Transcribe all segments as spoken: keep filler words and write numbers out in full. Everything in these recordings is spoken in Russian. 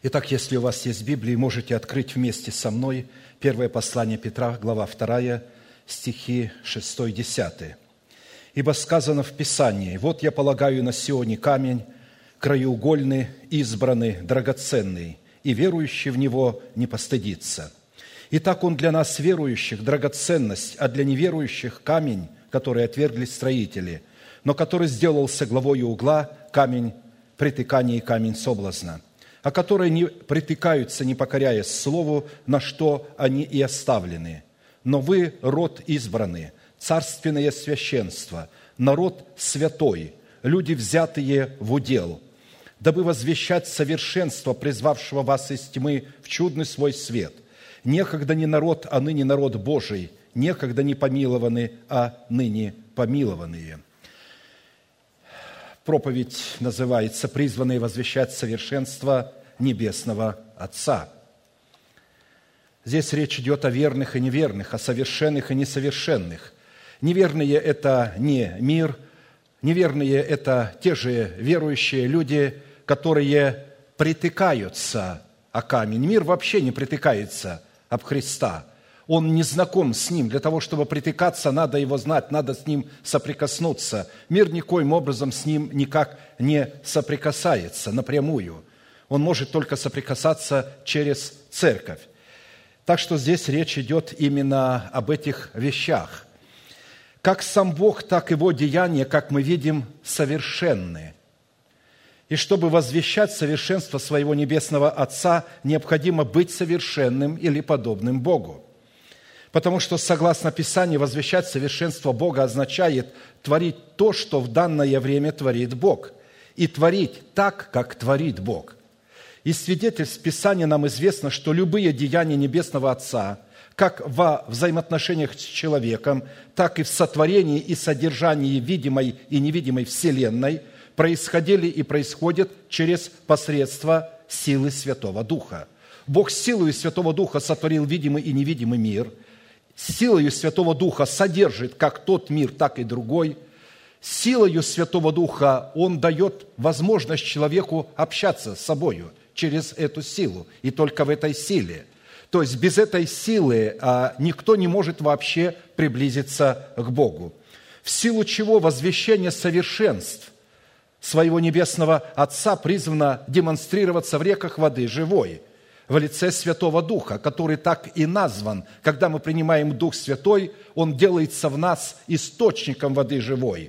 Итак, если у вас есть Библия, можете открыть вместе со мной первое послание Петра, глава вторая, стихи шесть-десять. «Ибо сказано в Писании: вот я полагаю на Сионе камень, краеугольный, избранный, драгоценный, и верующий в него не постыдится. Итак, он для нас, верующих, драгоценность, а для неверующих камень, который отвергли строители, но который сделался главою угла, камень притыкания и камень соблазна, а которые не притыкаются, не покоряясь слову, на что они и оставлены. Но вы род избранный, царственное священство, народ святой, люди, взятые в удел, дабы возвещать совершенство призвавшего вас из тьмы в чудный свой свет. Некогда не народ, а ныне народ Божий, некогда не помилованы, а ныне помилованные». Проповедь называется «Призванные возвещать совершенство Небесного Отца». Здесь речь идет о верных и неверных, о совершенных и несовершенных. Неверные – это не мир, неверные – это те же верующие люди, которые притыкаются о камень. Мир вообще не притыкается об Христа. Он не знаком с Ним. Для того, чтобы притыкаться, надо Его знать, надо с Ним соприкоснуться. Мир никоим образом с Ним никак не соприкасается напрямую. Он может только соприкасаться через церковь. Так что здесь речь идет именно об этих вещах. Как сам Бог, так и Его деяния, как мы видим, совершенны. И чтобы возвещать совершенство своего Небесного Отца, необходимо быть совершенным или подобным Богу. Потому что, согласно Писанию, возвещать совершенство Бога означает творить то, что в данное время творит Бог, и творить так, как творит Бог. Из свидетельств Писания нам известно, что любые деяния Небесного Отца, как во взаимоотношениях с человеком, так и в сотворении и содержании видимой и невидимой Вселенной, происходили и происходят через посредство силы Святого Духа. Бог силою Святого Духа сотворил видимый и невидимый мир. Силою Святого Духа содержит как тот мир, так и другой. Силою Святого Духа Он дает возможность человеку общаться с собою через эту силу, и только в этой силе. То есть без этой силы а, никто не может вообще приблизиться к Богу. В силу чего возвещение совершенств своего Небесного Отца призвано демонстрироваться в реках воды живой, в лице Святого Духа, который так и назван. Когда мы принимаем Дух Святой, Он делается в нас источником воды живой.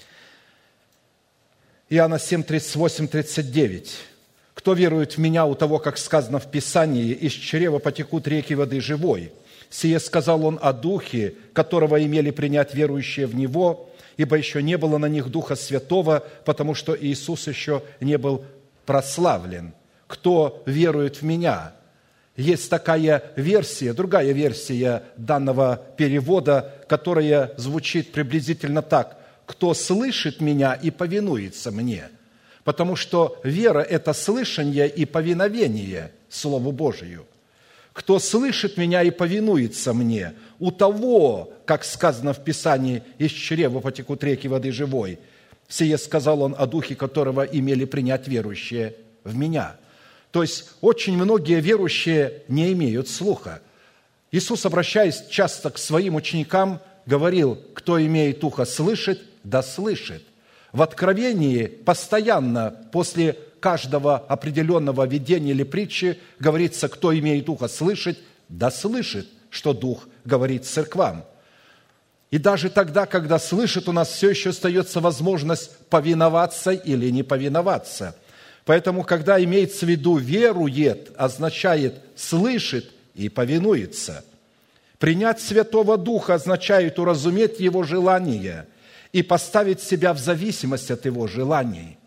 Иоанна семь, тридцать восемь, тридцать девять. «Кто верует в Меня, у того, как сказано в Писании, из чрева потекут реки воды живой. Сие сказал Он о Духе, которого имели принять верующие в Него, ибо еще не было на них Духа Святого, потому что Иисус еще не был прославлен. Кто верует в Меня». Есть такая версия, другая версия данного перевода, которая звучит приблизительно так: «Кто слышит Меня и повинуется Мне». Потому что вера – это слышание и повиновение Слову Божию. «Кто слышит Меня и повинуется Мне, у того, как сказано в Писании, из чрева потекут реки воды живой. Сие сказал Он о Духе, которого имели принять верующие в Меня». То есть очень многие верующие не имеют слуха. Иисус, обращаясь часто к своим ученикам, говорил: «Кто имеет ухо слышать, да слышит». В Откровении постоянно после каждого определенного видения или притчи говорится: «Кто имеет ухо слышать, да слышит, что Дух говорит церквам». И даже тогда, когда слышит, у нас все еще остается возможность повиноваться или не повиноваться. Поэтому, когда имеется в виду «верует», означает «слышит» и «повинуется». Принять Святого Духа означает уразуметь Его желания и поставить себя в зависимость от Его желаний.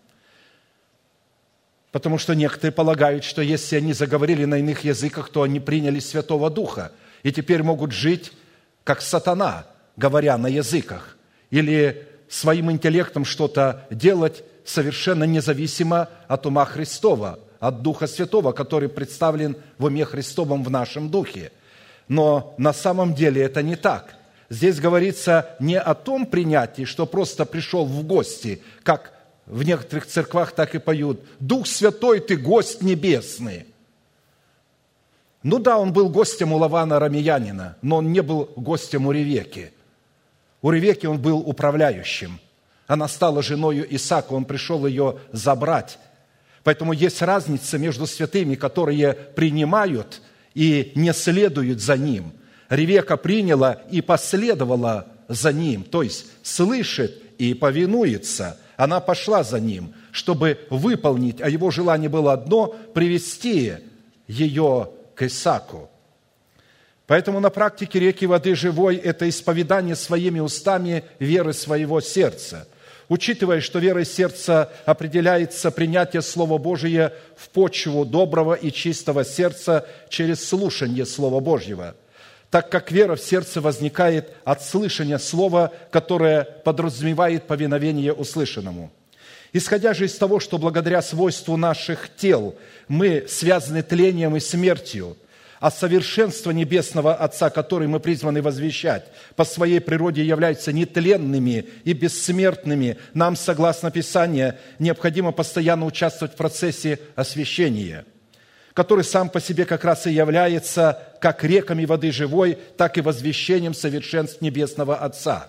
Потому что некоторые полагают, что если они заговорили на иных языках, то они приняли Святого Духа и теперь могут жить как сатана, говоря на языках, или своим интеллектом что-то делать совершенно независимо от ума Христова, от Духа Святого, который представлен в уме Христовом в нашем духе. Но на самом деле это не так. Здесь говорится не о том принятии, что просто пришел в гости, как в некоторых церквах так и поют: «Дух Святой, Ты гость небесный». Ну да, он был гостем у Лавана арамеянина, но он не был гостем у Ревекки. У Ревекки он был управляющим. Она стала женою Исаака, он пришел ее забрать. Поэтому есть разница между святыми, которые принимают и не следуют за ним. Ревекка приняла и последовала за ним, то есть слышит и повинуется. Она пошла за ним, чтобы выполнить, а его желание было одно – привести ее к Исааку. Поэтому на практике реки воды живой – это исповедание своими устами веры своего сердца. Учитывая, что верой сердца определяется принятие Слова Божия в почву доброго и чистого сердца через слушание Слова Божьего, так как вера в сердце возникает от слышания Слова, которое подразумевает повиновение услышанному. Исходя же из того, что благодаря свойству наших тел мы связаны тлением и смертью, а совершенство Небесного Отца, который мы призваны возвещать, по своей природе являются нетленными и бессмертными, нам, согласно Писанию, необходимо постоянно участвовать в процессе освящения, который сам по себе как раз и является как реками воды живой, так и возвещением совершенств Небесного Отца.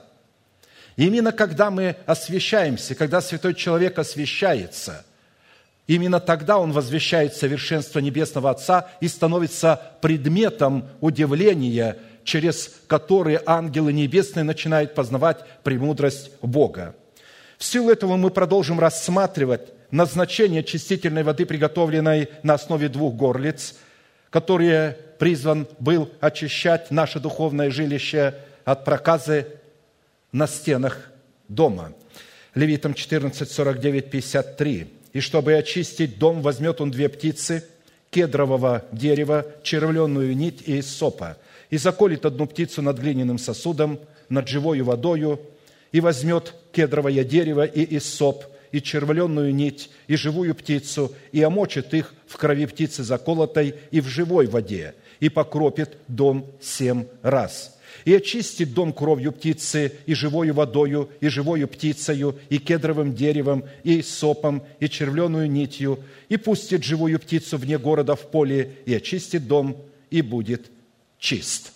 И именно когда мы освящаемся, когда святой человек освящается, именно тогда он возвещает совершенство Небесного Отца и становится предметом удивления, через который ангелы небесные начинают познавать премудрость Бога. В силу этого мы продолжим рассматривать назначение чистительной воды, приготовленной на основе двух горлиц, которые призван был очищать наше духовное жилище от проказы на стенах дома. Левитам четырнадцать, сорок девять, пятьдесят три. «И чтобы очистить дом, возьмет он две птицы, кедрового дерева, червленную нить и иссопа, и заколет одну птицу над глиняным сосудом, над живою водою, и возьмет кедровое дерево и иссоп, и червленную нить, и живую птицу, и омочит их в крови птицы заколотой и в живой воде, и покропит дом семь раз. И очистит дом кровью птицы, и живою водою, и живою птицею, и кедровым деревом, и сопом, и червленую нитью, и пустит живую птицу вне города в поле, и очистит дом, и будет чист».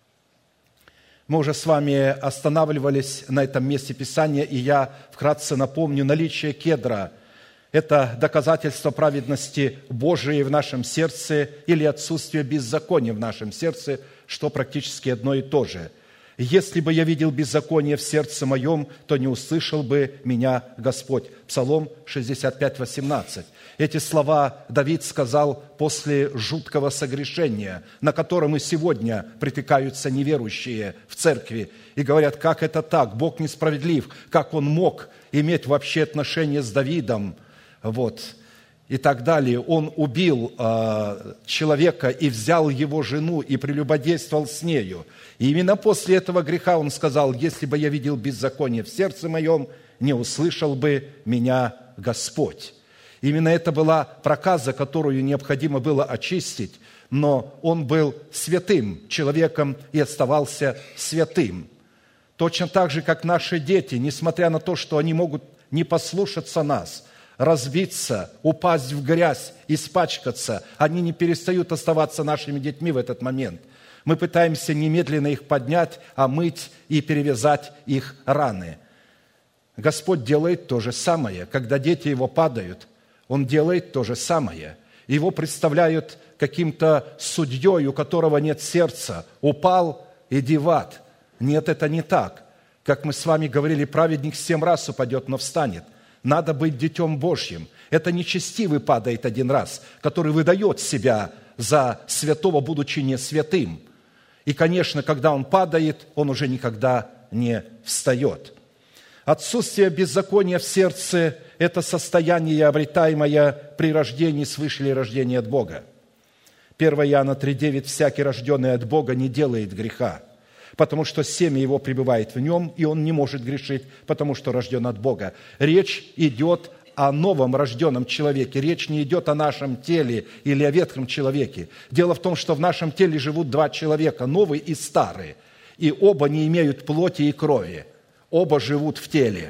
Мы уже с вами останавливались на этом месте Писания, и я вкратце напомню, наличие кедра – это доказательство праведности Божией в нашем сердце или отсутствие беззакония в нашем сердце, что практически одно и то же. «Если бы я видел беззаконие в сердце моем, то не услышал бы меня Господь». Псалом шестьдесят пять, восемнадцать. Эти слова Давид сказал после жуткого согрешения, на котором и сегодня притыкаются неверующие в церкви и говорят, как это так, Бог несправедлив, как Он мог иметь вообще отношения с Давидом, вот, и так далее. Он убил э, человека и взял его жену и прелюбодействовал с нею. И именно после этого греха он сказал, если бы я видел беззаконие в сердце моем, не услышал бы меня Господь. Именно это была проказа, которую необходимо было очистить, но он был святым человеком и оставался святым. Точно так же, как наши дети, несмотря на то, что они могут не послушаться нас, разбиться, упасть в грязь, испачкаться, они не перестают оставаться нашими детьми в этот момент. Мы пытаемся немедленно их поднять, омыть и перевязать их раны. Господь делает то же самое. Когда дети Его падают, Он делает то же самое. Его представляют каким-то судьей, у которого нет сердца. Упал, иди в ад. Нет, это не так. Как мы с вами говорили, праведник семь раз упадет, но встанет. Надо быть детем Божьим. Это нечестивый падает один раз, который выдает себя за святого, будучи не святым. И, конечно, когда он падает, он уже никогда не встает. Отсутствие беззакония в сердце – это состояние, обретаемое при рождении свыше или рождении от Бога. первое Иоанна три девять. «Всякий, рожденный от Бога, не делает греха, потому что семя его пребывает в нем, и он не может грешить, потому что рожден от Бога». Речь идет о новом рожденном человеке. Речь не идет о нашем теле или о ветхом человеке. Дело в том, что в нашем теле живут два человека, новый и старый, и оба не имеют плоти и крови. Оба живут в теле.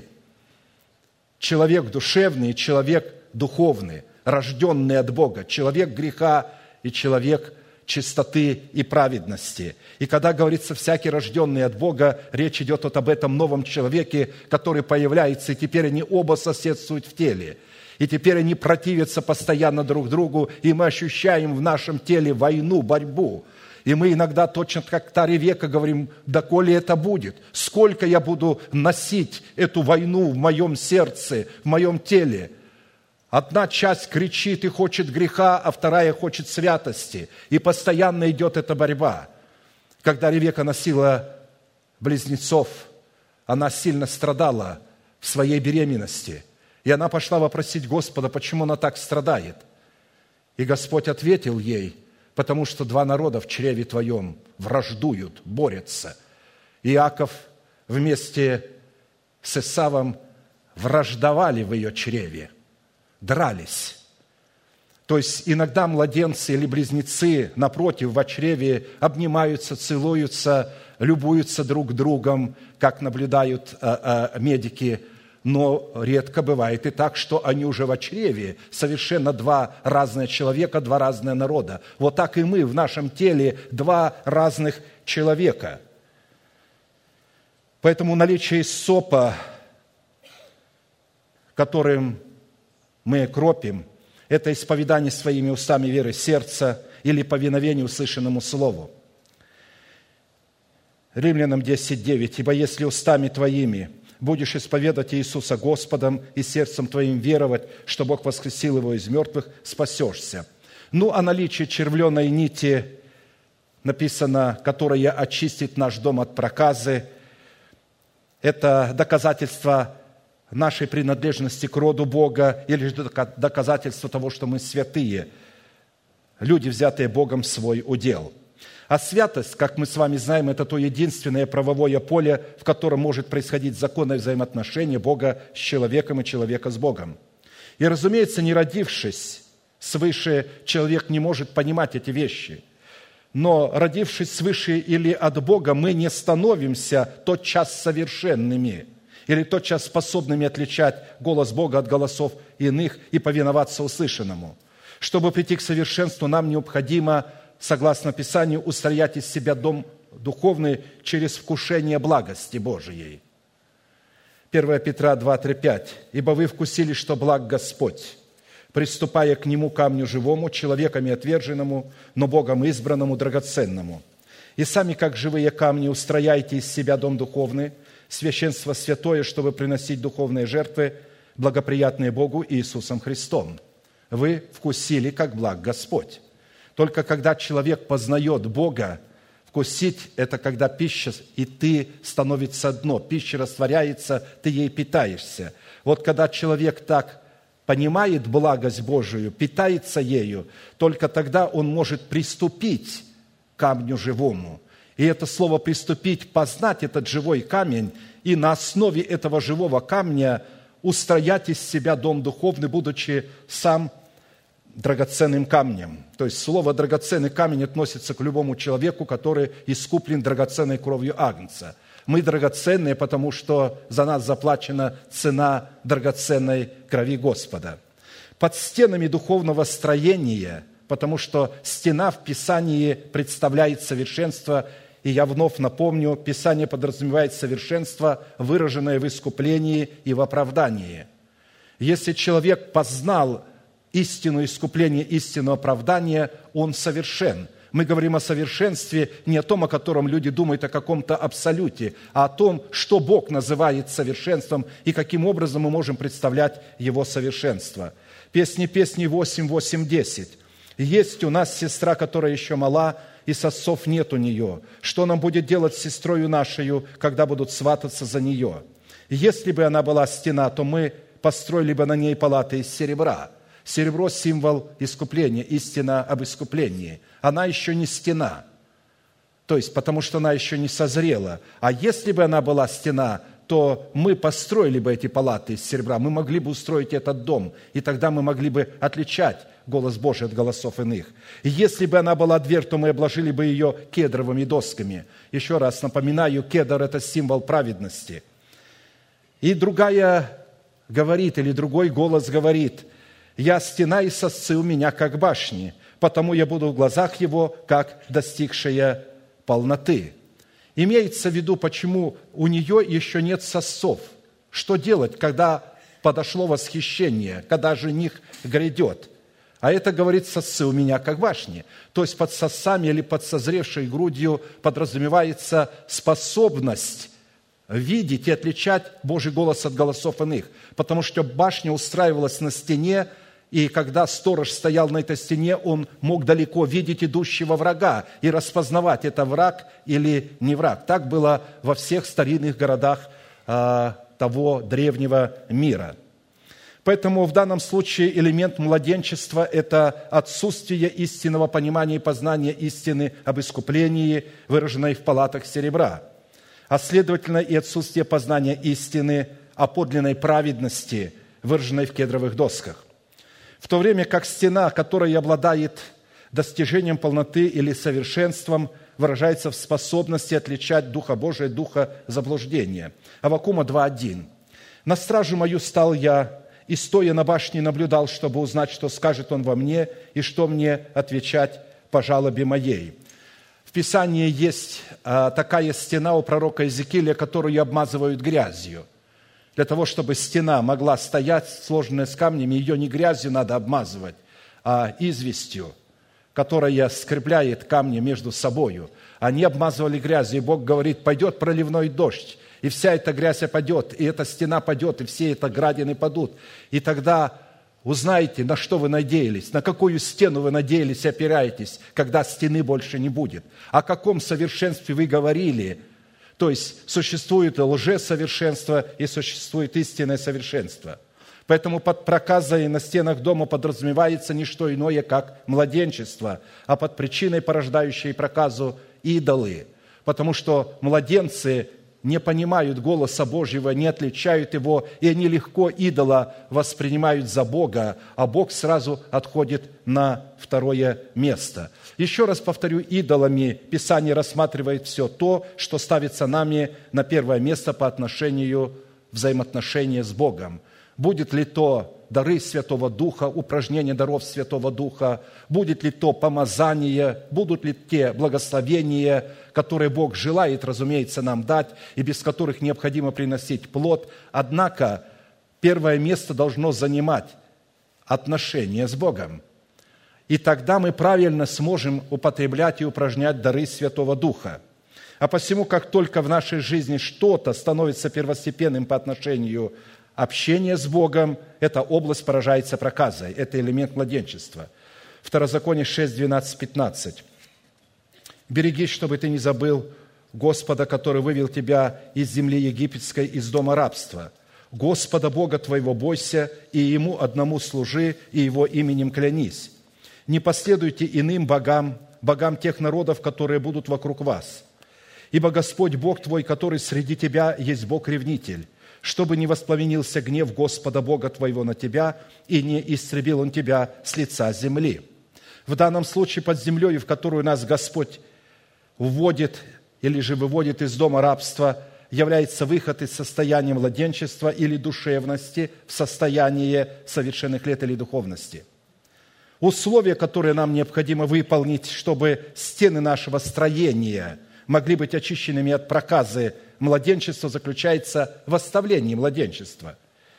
Человек душевный и человек духовный, рожденный от Бога. Человек греха и человек чистоты и праведности. И когда говорится «всякий рожденный от Бога», речь идет вот об этом новом человеке, который появляется, и теперь они оба соседствуют в теле. И теперь они противятся постоянно друг другу, и мы ощущаем в нашем теле войну, борьбу. И мы иногда точно как та Ревека говорим: доколе это будет? Сколько я буду носить эту войну в моем сердце, в моем теле? Одна часть кричит и хочет греха, а вторая хочет святости. И постоянно идет эта борьба. Когда Ревека носила близнецов, она сильно страдала в своей беременности. И она пошла вопросить Господа, почему она так страдает. И Господь ответил ей: потому что два народа в чреве твоем враждуют, борются. Иаков вместе с Исавом враждовали в ее чреве, дрались. То есть иногда младенцы или близнецы, напротив, в чреве обнимаются, целуются, любуются друг другом, как наблюдают а, а, медики. Но редко бывает и так, что они уже в чреве, совершенно два разных человека, два разных народа. Вот так и мы в нашем теле два разных человека. Поэтому наличие сопа, которым мы кропим, это исповедание своими устами веры сердца или повиновение услышанному слову. Римлянам десять девять. «Ибо если устами твоими будешь исповедать Иисуса Господом и сердцем твоим веровать, что Бог воскресил Его из мертвых, спасешься». Ну, о наличии червленой нити написано, которая очистит наш дом от проказы. Это доказательство нашей принадлежности к роду Бога или доказательство того, что мы святые, люди, взятые Богом в свой удел. А святость, как мы с вами знаем, это то единственное правовое поле, в котором может происходить законное взаимоотношение Бога с человеком и человека с Богом. И, разумеется, не родившись свыше, человек не может понимать эти вещи. Но, родившись свыше или от Бога, мы не становимся тотчас совершенными или тотчас способными отличать голос Бога от голосов иных и повиноваться услышанному. Чтобы прийти к совершенству, нам необходимо, согласно Писанию, устроять из себя дом духовный через вкушение благости Божией. первое Петра два, три, пять. «Ибо вы вкусили, что благ Господь, приступая к Нему камню живому, человеками отверженному, но Богом избранному, драгоценному. И сами, как живые камни, устрояйте из себя дом духовный, священство святое, чтобы приносить духовные жертвы, благоприятные Богу Иисусом Христом. Вы вкусили, как благ Господь». Только когда человек познает Бога, вкусить – это когда пища, и ты становится одно, пища растворяется, ты ей питаешься. Вот когда человек так понимает благость Божию, питается ею, только тогда он может приступить к камню живому. И это слово «приступить», познать этот живой камень, и на основе этого живого камня устроять из себя дом духовный, будучи сам драгоценным камнем. То есть слово «драгоценный камень» относится к любому человеку, который искуплен драгоценной кровью Агнца. Мы драгоценные, потому что за нас заплачена цена драгоценной крови Господа. Под стенами духовного строения, потому что стена в Писании представляет совершенство, и я вновь напомню, Писание подразумевает совершенство, выраженное в искуплении и в оправдании. Если человек познал истину искупления, истину оправдания, он совершен. Мы говорим о совершенстве не о том, о котором люди думают, о каком-то абсолюте, а о том, что Бог называет совершенством и каким образом мы можем представлять Его совершенство. Песни песней восемь, восемь, десять. «Есть у нас сестра, которая еще мала, и сосцов нет у нее. Что нам будет делать с сестрою нашею, когда будут свататься за нее? Если бы она была стена, то мы построили бы на ней палаты из серебра». Серебро – символ искупления, истина об искуплении. Она еще не стена, то есть потому что она еще не созрела. А если бы она была стена, то мы построили бы эти палаты из серебра, мы могли бы устроить этот дом, и тогда мы могли бы отличать голос Божий от голосов иных. И если бы она была дверь, то мы обложили бы ее кедровыми досками. Еще раз напоминаю, кедр – это символ праведности. И другая говорит, или другой голос говорит: «Я стена, и сосцы у меня, как башни. потому я буду в глазах его, как достигшая полноты». Имеется в виду, почему у нее еще нет сосцов. Что делать, когда подошло восхищение, когда жених грядет? А это, говорит, сосцы у меня, как башни. То есть под сосцами или под созревшей грудью подразумевается способность видеть и отличать Божий голос от голосов иных. Потому что башня устраивалась на стене, и когда сторож стоял на этой стене, он мог далеко видеть идущего врага и распознавать, это враг или не враг. Так было во всех старинных городах а, того древнего мира. Поэтому в данном случае элемент младенчества – это отсутствие истинного понимания и познания истины об искуплении, выраженной в палатах серебра, а следовательно и отсутствие познания истины о подлинной праведности, выраженной в кедровых досках. В то время как стена, которая обладает достижением полноты или совершенством, выражается в способности отличать Духа Божия от Духа заблуждения. Аввакума два один. «На стражу мою стал я, и, стоя на башне, наблюдал, чтобы узнать, что скажет он во мне, и что мне отвечать по жалобе моей». В Писании есть а, такая стена у пророка Иезекииля, которую обмазывают грязью. Для того, чтобы стена могла стоять, сложенная с камнями, ее не грязью надо обмазывать, а известью, которая скрепляет камни между собою. Они обмазывали грязью, и Бог говорит: пойдет проливной дождь, и вся эта грязь опадет, и эта стена падет, и все это градины падут. И тогда узнаете, на что вы надеялись, на какую стену вы надеялись и опираетесь, когда стены больше не будет. О каком совершенстве вы говорили. То есть существует лжесовершенство и существует истинное совершенство. Поэтому под проказой на стенах дома подразумевается не что иное, как младенчество, а под причиной, порождающей проказу, идолы. Потому что младенцы не понимают голоса Божьего, не отличают его, и они легко идола воспринимают за Бога, а Бог сразу отходит на второе место. Еще раз повторю, идолами Писание рассматривает все то, что ставится нами на первое место по отношению взаимоотношения с Богом. Будет ли то дары Святого Духа, упражнение даров Святого Духа, будет ли то помазание, будут ли те благословения, которые Бог желает, разумеется, нам дать, и без которых необходимо приносить плод. Однако первое место должно занимать отношения с Богом. И тогда мы правильно сможем употреблять и упражнять дары Святого Духа. А посему, как только в нашей жизни что-то становится первостепенным по отношению общения с Богом, эта область поражается проказой. Это элемент младенчества. Второзаконие шесть, двенадцать, пятнадцать. «Берегись, чтобы ты не забыл Господа, который вывел тебя из земли египетской, из дома рабства. Господа Бога твоего бойся, и Ему одному служи, и Его именем клянись. Не последуйте иным богам, богам тех народов, которые будут вокруг вас. Ибо Господь Бог твой, который среди тебя, есть Бог-ревнитель, чтобы не воспламенился гнев Господа Бога твоего на тебя, и не истребил Он тебя с лица земли». В данном случае под землей, в которую нас Господь вводит или же выводит из дома рабства, является выход из состояния младенчества или душевности в состояние совершенных лет или духовности. Условия, которые нам необходимо выполнить, чтобы стены нашего строения могли быть очищенными от проказы младенчества, заключается в оставлении младенчества.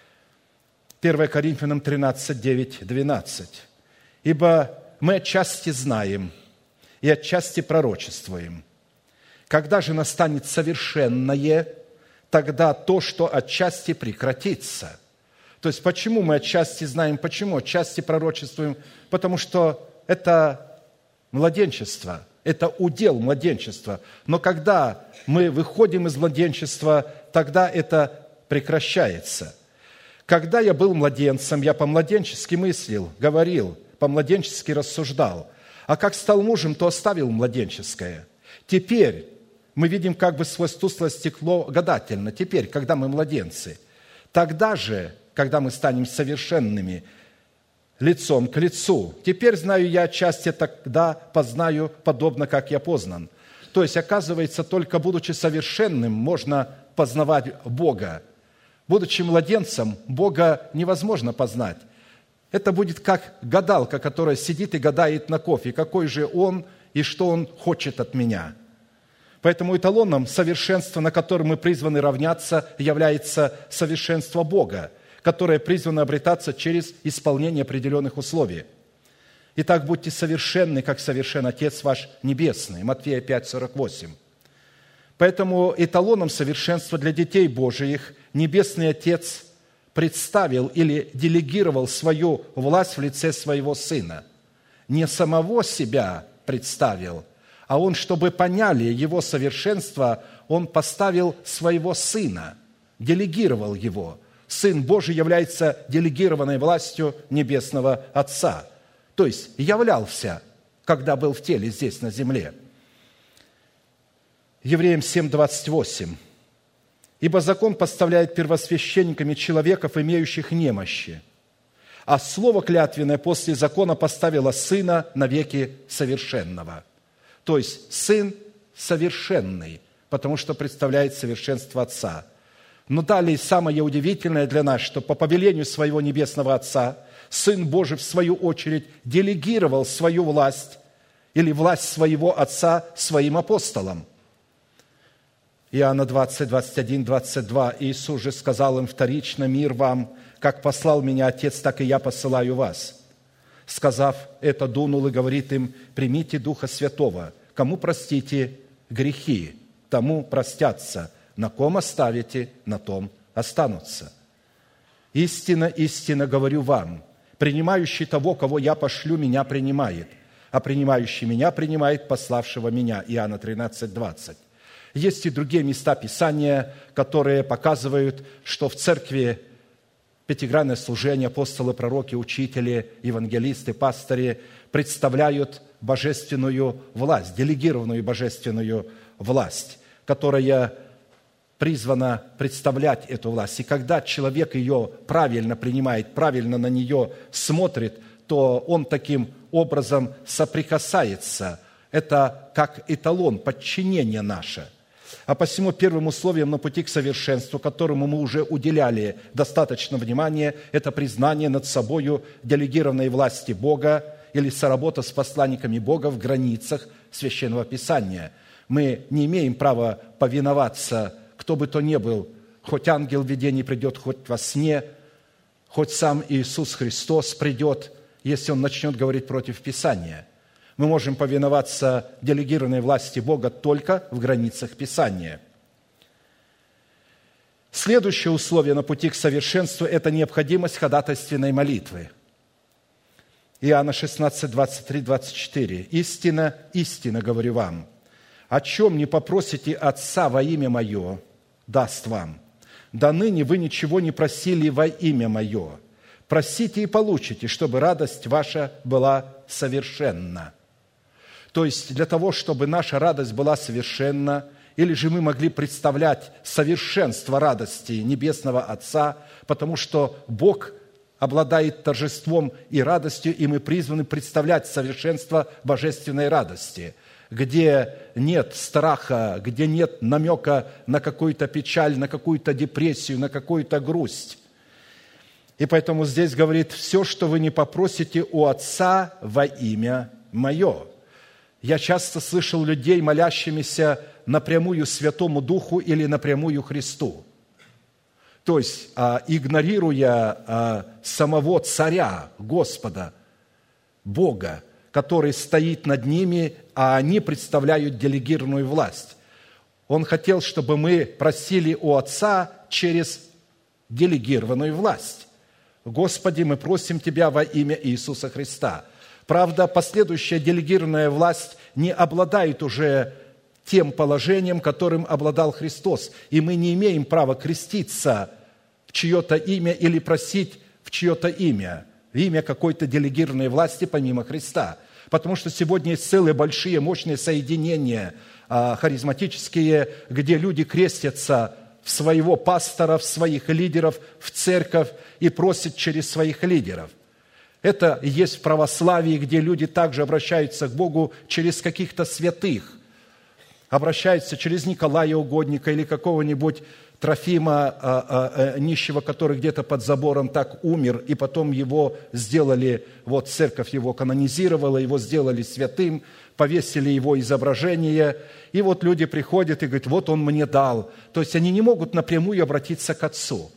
первое Коринфянам тринадцать, девять, двенадцать. «Ибо мы отчасти знаем и отчасти пророчествуем. Когда же настанет совершенное, тогда то, что отчасти прекратится». То есть, почему мы отчасти знаем, почему отчасти пророчествуем? Потому что это младенчество, это удел младенчества. Но когда мы выходим из младенчества, тогда это прекращается. Когда я был младенцем, я по-младенчески мыслил, говорил, по-младенчески рассуждал. А как стал мужем, то оставил младенческое. Теперь мы видим как бы сквозь тусклое стекло гадательно. Теперь, когда мы младенцы. Тогда же, когда мы станем совершенными, лицом к лицу. Теперь знаю я отчасти, тогда познаю, подобно как я познан. То есть, оказывается, только будучи совершенным, можно познавать Бога. Будучи младенцем, Бога невозможно познать. Это будет как гадалка, которая сидит и гадает на кофе, какой же он и что он хочет от меня. Поэтому эталоном совершенства, на котором мы призваны равняться, является совершенство Бога, которое призвано обретаться через исполнение определенных условий. Итак, будьте совершенны, как совершен Отец ваш Небесный. Матфея пять, сорок восемь. Поэтому эталоном совершенства для детей Божиих Небесный Отец представил или делегировал свою власть в лице своего Сына. Не самого себя представил, а Он, чтобы поняли Его совершенство, Он поставил своего Сына, делегировал Его. Сын Божий является делегированной властью Небесного Отца, то есть являлся, когда был в теле здесь, на земле. Евреям семь, двадцать восемь. «Ибо закон поставляет первосвященниками человеков, имеющих немощи, а слово клятвенное после закона поставило Сына навеки совершенного». То есть Сын совершенный, потому что представляет совершенство Отца. Но далее самое удивительное для нас, что по повелению своего Небесного Отца Сын Божий, в свою очередь, делегировал свою власть или власть своего Отца своим апостолам. Иоанна двадцать, двадцать один, двадцать два. «Иисус же сказал им вторично: мир вам, как послал меня Отец, так и я посылаю вас. Сказав это, дунул и говорит им: примите Духа Святого. Кому простите грехи, тому простятся. На ком оставите, на том останутся. Истинно, истинно говорю вам, принимающий того, кого я пошлю, меня принимает, а принимающий меня принимает пославшего меня». Иоанна тринадцать, двадцать. Есть и другие места Писания, которые показывают, что в церкви пятигранное служение, апостолы, пророки, учители, евангелисты, пастыри представляют божественную власть, делегированную божественную власть, которая призвана представлять эту власть. И когда человек ее правильно принимает, правильно на нее смотрит, то он таким образом соприкасается. Это как эталон подчинения наше. А посему первым условием на пути к совершенству, которому мы уже уделяли достаточно внимания, это признание над собою делегированной власти Бога или соработа с посланниками Бога в границах Священного Писания. Мы не имеем права повиноваться, кто бы то ни был, хоть ангел в видении придет, хоть во сне, хоть сам Иисус Христос придет, если Он начнет говорить против Писания. Мы можем повиноваться делегированной власти Бога только в границах Писания. Следующее условие на пути к совершенству – это необходимость ходатайственной молитвы. Иоанна шестнадцать, двадцать три, двадцать четыре. «Истинно, истинно говорю вам, о чем не попросите Отца во имя Мое, даст вам. До ныне вы ничего не просили во имя Мое. Просите и получите, чтобы радость ваша была совершенна». То есть для того, чтобы наша радость была совершенна, или же мы могли представлять совершенство радости Небесного Отца, потому что Бог обладает торжеством и радостью, и мы призваны представлять совершенство божественной радости, где нет страха, где нет намека на какую-то печаль, на какую-то депрессию, на какую-то грусть. И поэтому здесь говорит: «Все, что вы не попросите у Отца во имя Мое». Я часто слышал людей, молящимися напрямую Святому Духу или напрямую Христу. То есть, игнорируя самого Царя, Господа, Бога, который стоит над ними, а они представляют делегированную власть. Он хотел, чтобы мы просили у Отца через делегированную власть. «Господи, мы просим Тебя во имя Иисуса Христа». Правда, последующая делегированная власть не обладает уже тем положением, которым обладал Христос. И мы не имеем права креститься в чье-то имя или просить в чье-то имя, в имя какой-то делегированной власти помимо Христа. Потому что сегодня есть целые большие мощные соединения а, харизматические, где люди крестятся в своего пастора, в своих лидеров, в церковь и просят через своих лидеров. Это и есть в православии, где люди также обращаются к Богу через каких-то святых, обращаются через Николая Угодника или какого-нибудь Трофима, а, а, нищего, который где-то под забором так умер, и потом его сделали, вот церковь его канонизировала, его сделали святым, повесили его изображение, и вот люди приходят и говорят, вот он мне дал. То есть они не могут напрямую обратиться к Отцу.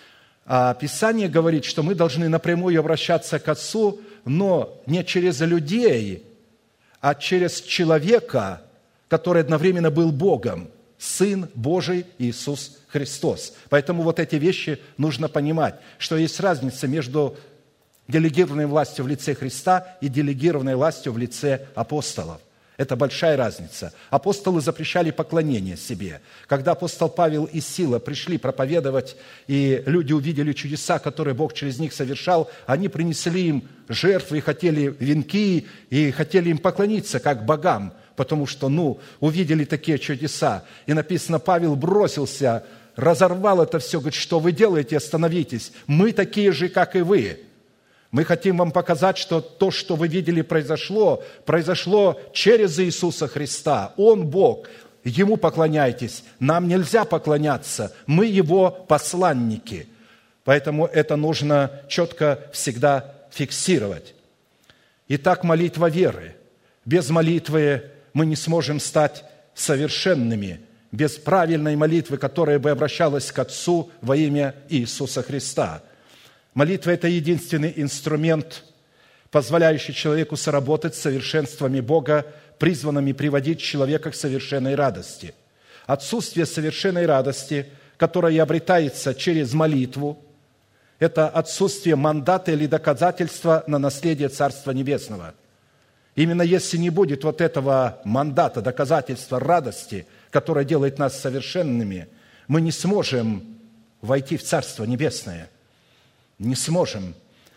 А Писание говорит, что мы должны напрямую обращаться к Отцу, но не через людей, а через человека, который одновременно был Богом, Сын Божий Иисус Христос. Поэтому вот эти вещи нужно понимать, что есть разница между делегированной властью в лице Христа и делегированной властью в лице апостолов. Это большая разница. Апостолы запрещали поклонение себе. Когда апостол Павел и Сила пришли проповедовать, и люди увидели чудеса, которые Бог через них совершал, они принесли им жертвы, хотели венки, и хотели им поклониться, как богам, потому что, ну, увидели такие чудеса. И написано, Павел бросился, разорвал это все, говорит, что вы делаете, остановитесь. Мы такие же, как и вы. Мы хотим вам показать, что то, что вы видели, произошло, произошло через Иисуса Христа. Он Бог, Ему поклоняйтесь. Нам нельзя поклоняться, мы Его посланники. Поэтому это нужно четко всегда фиксировать. Итак, молитва веры. Без молитвы мы не сможем стать совершенными, без правильной молитвы, которая бы обращалась к Отцу во имя Иисуса Христа. Молитва – это единственный инструмент, позволяющий человеку соработать с совершенствами Бога, призванными приводить человека к совершенной радости. Отсутствие совершенной радости, которая обретается через молитву, это отсутствие мандата или доказательства на наследие Царства Небесного. Именно если не будет вот этого мандата, доказательства радости, которое делает нас совершенными, мы не сможем войти в Царство Небесное. Не сможем.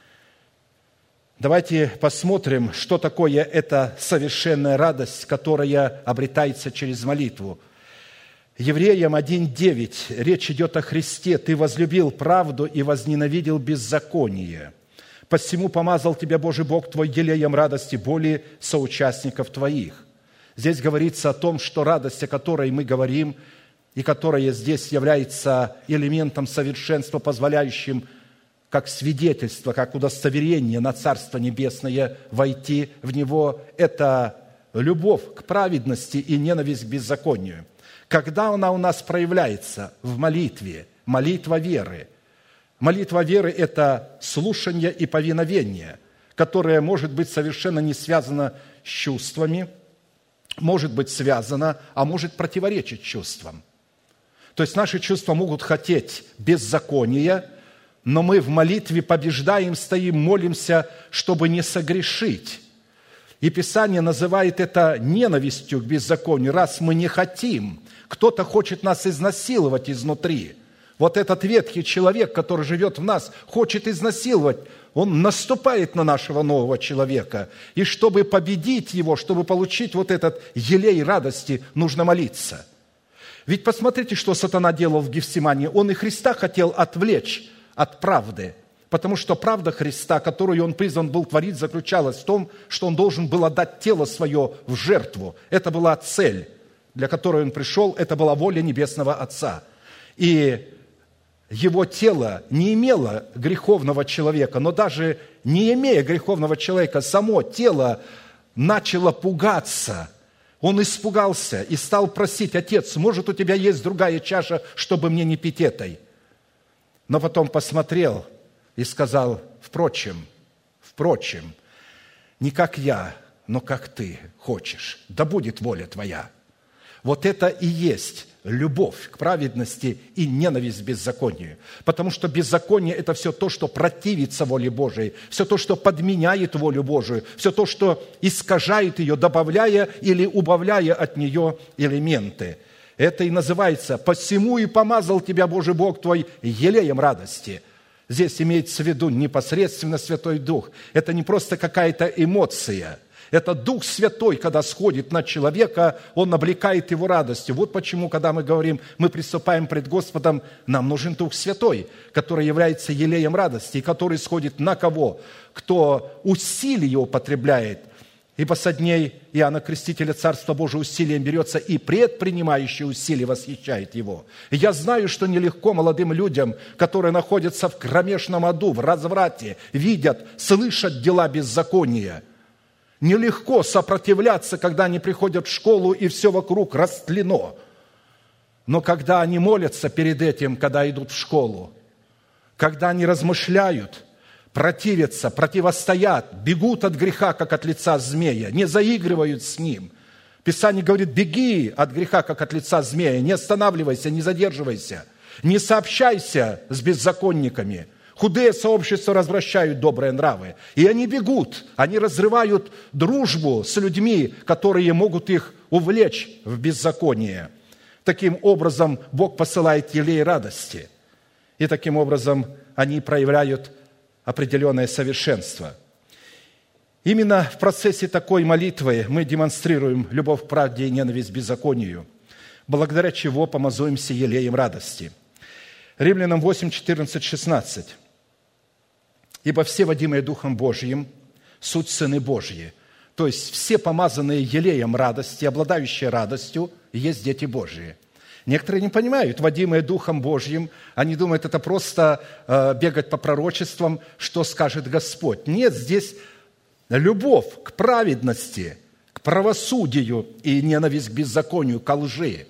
Давайте посмотрим, что такое эта совершенная радость, которая обретается через молитву. Евреям один девять, речь идет о Христе. «Ты возлюбил правду и возненавидел беззаконие. Посему помазал тебя Божий Бог твой елеем радости более соучастников твоих». Здесь говорится о том, что радость, о которой мы говорим, и которая здесь является элементом совершенства, позволяющим как свидетельство, как удостоверение на Царство Небесное войти в него, это любовь к праведности и ненависть к беззаконию. Когда она у нас проявляется? В молитве, молитва веры. Молитва веры – это слушание и повиновение, которое может быть совершенно не связано с чувствами, может быть связано, а может противоречить чувствам. То есть наши чувства могут хотеть беззакония, но мы в молитве побеждаем, стоим, молимся, чтобы не согрешить. И Писание называет это ненавистью к беззаконию, раз мы не хотим. Кто-то хочет нас изнасиловать изнутри. Вот этот ветхий человек, который живет в нас, хочет изнасиловать. Он наступает на нашего нового человека. И чтобы победить его, чтобы получить вот этот елей радости, нужно молиться. Ведь посмотрите, что сатана делал в Гефсимании. Он и Христа хотел отвлечь от правды, потому что правда Христа, которую Он призван был творить, заключалась в том, что Он должен был отдать тело свое в жертву. Это была цель, для которой Он пришел, это была воля Небесного Отца. И Его тело не имело греховного человека, но даже не имея греховного человека, само тело начало пугаться. Он испугался и стал просить: «Отец, может, у тебя есть другая чаша, чтобы мне не пить этой?» Но потом посмотрел и сказал: «Впрочем, впрочем, не как я, но как ты хочешь, да будет воля твоя». Вот это и есть любовь к праведности и ненависть к беззаконию. Потому что беззаконие – это все то, что противится воле Божией, все то, что подменяет волю Божию, все то, что искажает ее, добавляя или убавляя от нее элементы. Это и называется «посему и помазал тебя Божий Бог твой елеем радости». Здесь имеется в виду непосредственно Святой Дух. Это не просто какая-то эмоция. Это Дух Святой, когда сходит на человека, Он облекает его радостью. Вот почему, когда мы говорим, мы приступаем пред Господом, нам нужен Дух Святой, который является елеем радости, и который сходит на кого? Кто усилие употребляет Ибо со дней Иоанна Крестителя Царство Божие усилием берется, и предпринимающие усилия восхищает его. И я знаю, что нелегко молодым людям, которые находятся в кромешном аду, в разврате, видят, слышат дела беззакония. Нелегко сопротивляться, когда они приходят в школу, и все вокруг растлено. Но когда они молятся перед этим, когда идут в школу, когда они размышляют, противятся, противостоят, бегут от греха, как от лица змея, не заигрывают с ним. Писание говорит: беги от греха, как от лица змея, не останавливайся, не задерживайся, не сообщайся с беззаконниками. Худые сообщества развращают добрые нравы. И они бегут, они разрывают дружбу с людьми, которые могут их увлечь в беззаконие. Таким образом, Бог посылает елей радости. И таким образом они проявляют определенное совершенство. Именно в процессе такой молитвы мы демонстрируем любовь к правде и ненависть к беззаконию, благодаря чего помазуемся елеем радости. Римлянам восемь, четырнадцать, шестнадцать. «Ибо все, водимые Духом Божиим, суть сыны Божьи». То есть все помазанные елеем радости, обладающие радостью, есть дети Божьи. Некоторые не понимают, водимые Духом Божьим, они думают, это просто э, бегать по пророчествам, что скажет Господь. Нет, здесь любовь к праведности, к правосудию и ненависть к беззаконию, к лжи.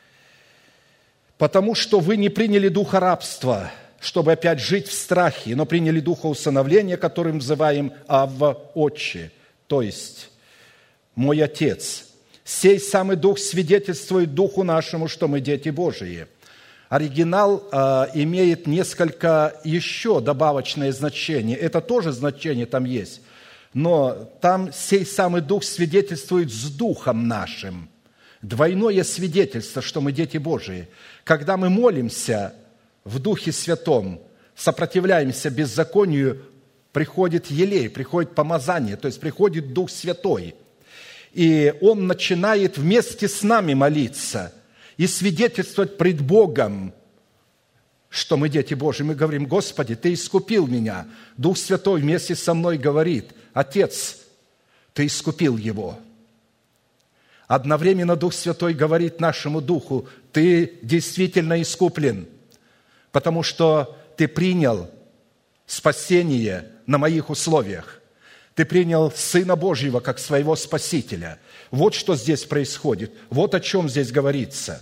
Потому что вы не приняли духа рабства, чтобы опять жить в страхе, но приняли духа усыновления, которым взываем Авва Отче, то есть мой Отец. Сей самый Дух свидетельствует Духу нашему, что мы дети Божии. Оригинал э, имеет несколько еще добавочное значение. Это тоже значение там есть. Но там сей самый Дух свидетельствует с Духом нашим. Двойное свидетельство, что мы дети Божии. Когда мы молимся в Духе Святом, сопротивляемся беззаконию, приходит елей, приходит помазание, то есть приходит Дух Святой. И Он начинает вместе с нами молиться и свидетельствовать пред Богом, что мы дети Божьи. Мы говорим: Господи, Ты искупил меня. Дух Святой вместе со мной говорит: Отец, Ты искупил его. Одновременно Дух Святой говорит нашему Духу: Ты действительно искуплен, потому что Ты принял спасение на моих условиях. Ты принял Сына Божьего как своего Спасителя. Вот что здесь происходит. Вот о чем здесь говорится.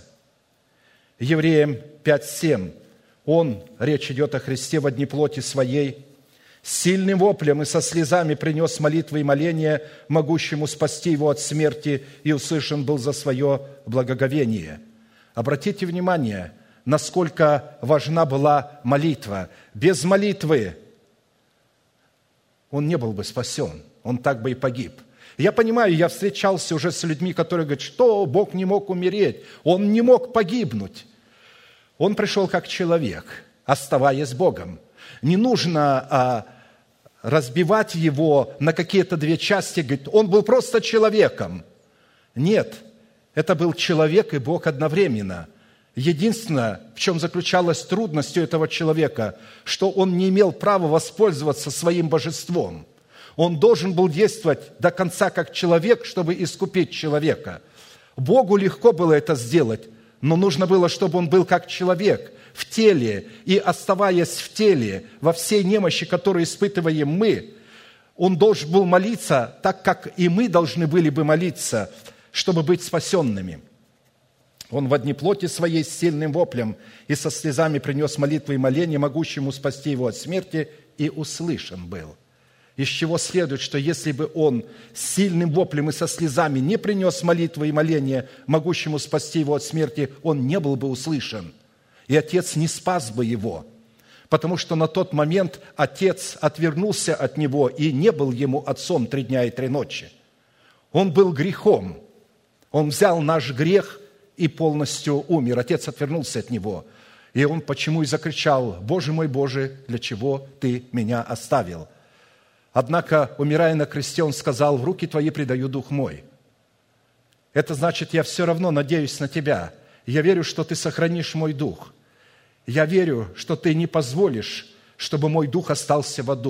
Евреям пять семь. Он, речь идет о Христе, во дни плоти своей, с сильным воплем и со слезами принес молитвы и моления, могущему спасти его от смерти, и услышан был за свое благоговение. Обратите внимание, насколько важна была молитва. Без молитвы он не был бы спасен, он так бы и погиб. Я понимаю, я встречался уже с людьми, которые говорят, что Бог не мог умереть, Он не мог погибнуть. Он пришел как человек, оставаясь Богом. Не нужно а, разбивать Его на какие-то две части, говорит, Он был просто человеком. Нет, это был человек и Бог одновременно. Единственное, в чем заключалась трудность у этого человека, что он не имел права воспользоваться своим божеством. Он должен был действовать до конца как человек, чтобы искупить человека. Богу легко было это сделать, но нужно было, чтобы он был как человек в теле, и оставаясь в теле, во всей немощи, которую испытываем мы, он должен был молиться так, как и мы должны были бы молиться, чтобы быть спасенными. Он во дни плоти своей с сильным воплем и со слезами принес молитвы и моления, могущему спасти его от смерти, и услышан был. Из чего следует, что если бы он с сильным воплем и со слезами не принес молитвы и моления, могущему спасти его от смерти, он не был бы услышан. И Отец не спас бы его, потому что на тот момент Отец отвернулся от него и не был ему отцом три дня и три ночи. Он был грехом. Он взял наш грех и полностью умер. Отец отвернулся от него. И он почему и закричал: «Боже мой, Боже, для чего Ты меня оставил?» Однако, умирая на кресте, он сказал: «В руки Твои предаю дух мой». Это значит, я все равно надеюсь на Тебя. Я верю, что Ты сохранишь мой дух. Я верю, что Ты не позволишь, чтобы мой дух остался в аду.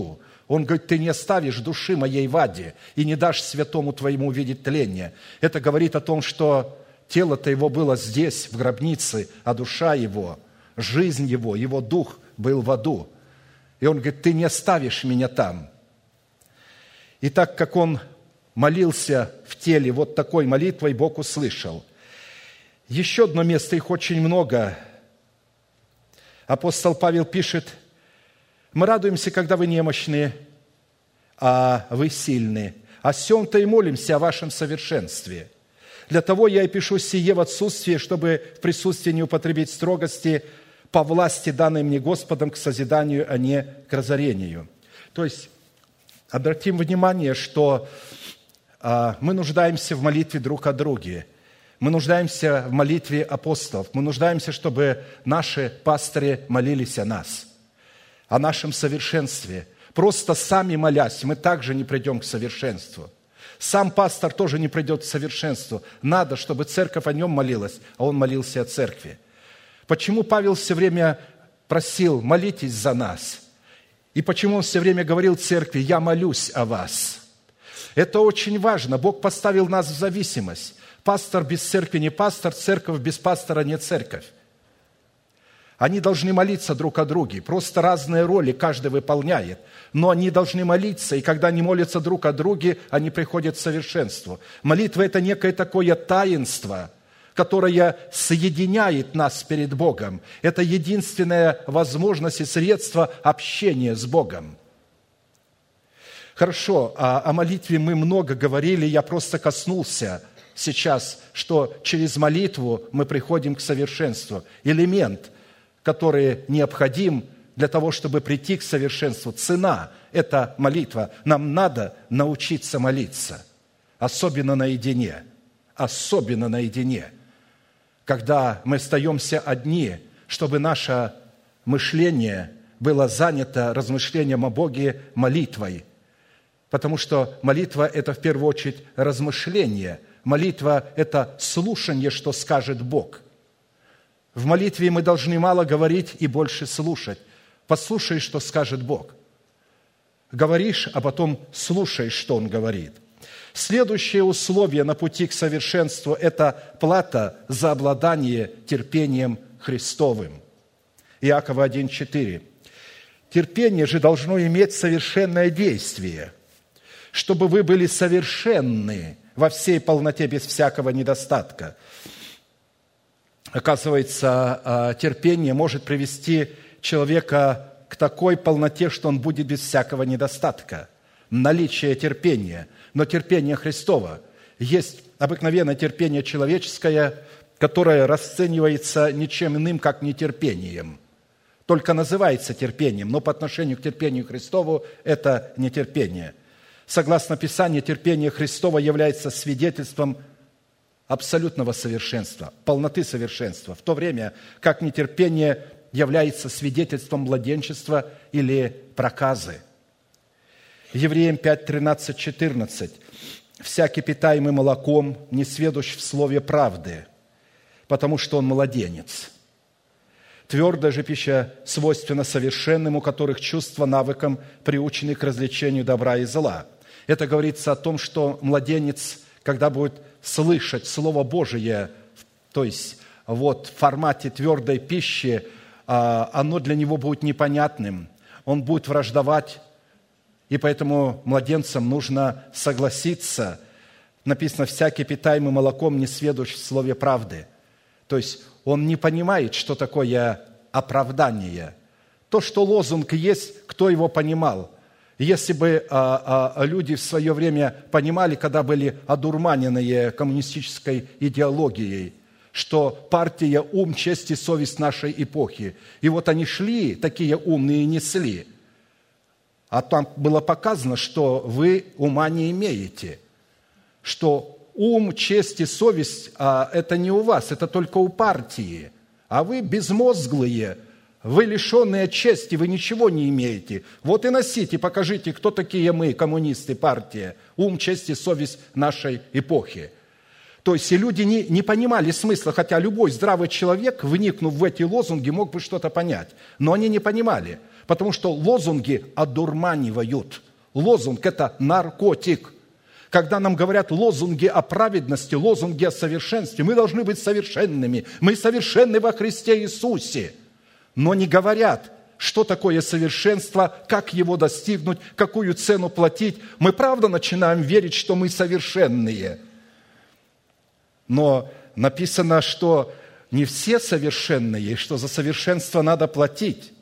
Он говорит, ты не оставишь души моей в аде и не дашь святому твоему увидеть тление. Это говорит о том, что тело-то его было здесь, в гробнице, а душа его, жизнь его, его дух был в аду. И он говорит, ты не оставишь меня там. И так как он молился в теле вот такой молитвой, Бог услышал. Еще одно место, их очень много. Апостол Павел пишет, мы радуемся, когда вы немощны, а вы сильны. О сем-то и молимся о вашем совершенстве. Для того я и пишу сие в отсутствии, чтобы в присутствии не употребить строгости по власти, данной мне Господом, к созиданию, а не к разорению. То есть, обратим внимание, что а, мы нуждаемся в молитве друг о друге. Мы нуждаемся в молитве апостолов. Мы нуждаемся, чтобы наши пастыри молились о нас, о нашем совершенстве. Просто сами молясь, мы также не придем к совершенству. Сам пастор тоже не придет к совершенству. Надо, чтобы церковь о нем молилась, а он молился о церкви. Почему Павел все время просил, молитесь за нас? И почему он все время говорил церкви, я молюсь о вас? Это очень важно. Бог поставил нас в зависимость. Пастор без церкви не пастор, церковь без пастора не церковь. Они должны молиться друг о друге. Просто разные роли каждый выполняет. Но они должны молиться, и когда они молятся друг о друге, они приходят к совершенству. Молитва – это некое такое таинство, которое соединяет нас перед Богом. Это единственная возможность и средство общения с Богом. Хорошо, о молитве мы много говорили, я просто коснулся сейчас, что через молитву мы приходим к совершенству. Элемент, который необходим для того, чтобы прийти к совершенству. Цена – это молитва. Нам надо научиться молиться, особенно наедине, особенно наедине, когда мы остаемся одни, чтобы наше мышление было занято размышлением о Боге молитвой. Потому что молитва – это в первую очередь размышление. Молитва – это слушание, что скажет Бог. В молитве мы должны мало говорить и больше слушать. Послушай, что скажет Бог. Говоришь, а потом слушаешь, что Он говорит. Следующее условие на пути к совершенству – это плата за обладание терпением Христовым. Иакова один четыре. Терпение же должно иметь совершенное действие, чтобы вы были совершенны во всей полноте, без всякого недостатка. Оказывается, терпение может привести человека к такой полноте, что он будет без всякого недостатка. Наличие терпения. Но терпение Христово. Есть обыкновенное терпение человеческое, которое расценивается ничем иным, как нетерпением. Только называется терпением, но по отношению к терпению Христову это нетерпение. Согласно Писанию, терпение Христово является свидетельством абсолютного совершенства, полноты совершенства, в то время как нетерпение является свидетельством младенчества или проказы. Евреям пять, тринадцать, четырнадцать. «Всякий, питаемый молоком, не сведущ в слове правды, потому что он младенец. Твердая же пища свойственна совершенным, у которых чувства навыком приучены к развлечению добра и зла». Это говорится о том, что младенец, когда будет слышать Слово Божие, то есть вот в формате твердой пищи, оно для него будет непонятным, он будет враждовать, и поэтому младенцам нужно согласиться. Написано, всякий питаемый молоком не сведущ в слове правды. То есть он не понимает, что такое оправдание. То, что лозунг есть, кто его понимал? Если бы а, а, люди в свое время понимали, когда были одурманенные коммунистической идеологией, что партия ум, честь и совесть нашей эпохи. И вот они шли, такие умные, и несли. А там было показано, что вы ума не имеете, что ум, честь и совесть а, – это не у вас, это только у партии, а вы безмозглые, вы лишенные чести, вы ничего не имеете. Вот и носите, покажите, кто такие мы, коммунисты, партия, ум, честь и совесть нашей эпохи. То есть и люди не, не понимали смысла, хотя любой здравый человек, вникнув в эти лозунги, мог бы что-то понять, но они не понимали. Потому что лозунги одурманивают. Лозунг – это наркотик. Когда нам говорят лозунги о праведности, лозунги о совершенстве, мы должны быть совершенными. Мы совершенны во Христе Иисусе. Но не говорят, что такое совершенство, как его достигнуть, какую цену платить. Мы правда начинаем верить, что мы совершенные. Но написано, что не все совершенные, что за совершенство надо платить.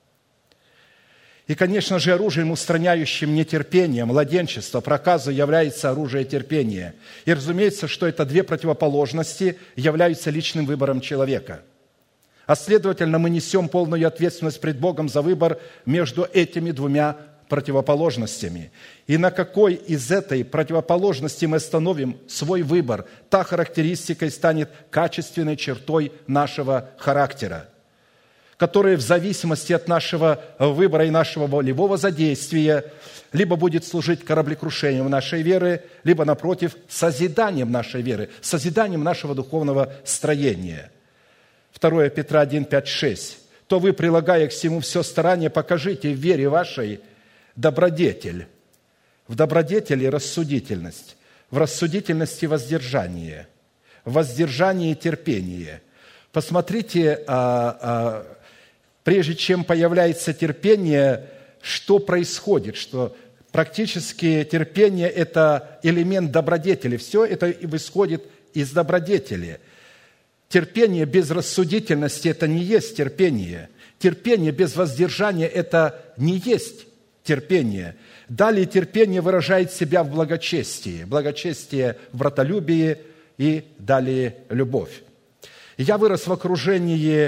И, конечно же, оружием, устраняющим нетерпение, младенчество, проказу является оружие терпения. И, разумеется, что это две противоположности являются личным выбором человека. А следовательно, мы несем полную ответственность пред Богом за выбор между этими двумя противоположностями. И на какой из этой противоположности мы остановим свой выбор, та характеристикой станет качественной чертой нашего характера, которая в зависимости от нашего выбора и нашего волевого задействия либо будет служить кораблекрушением нашей веры, либо, напротив, созиданием нашей веры, созиданием нашего духовного строения. второе Петра один, пять, шесть. «То вы, прилагая к всему все старание, покажите в вере вашей добродетель». В добродетели рассудительность, в рассудительности воздержание, в воздержании терпение. Посмотрите, а, а, прежде чем появляется терпение, что происходит, что практически терпение – это элемент добродетели. Все это исходит из добродетели. Терпение без рассудительности – это не есть терпение. Терпение без воздержания – это не есть терпение. Далее терпение выражает себя в благочестии. Благочестие в братолюбии и далее любовь. Я вырос в окружении,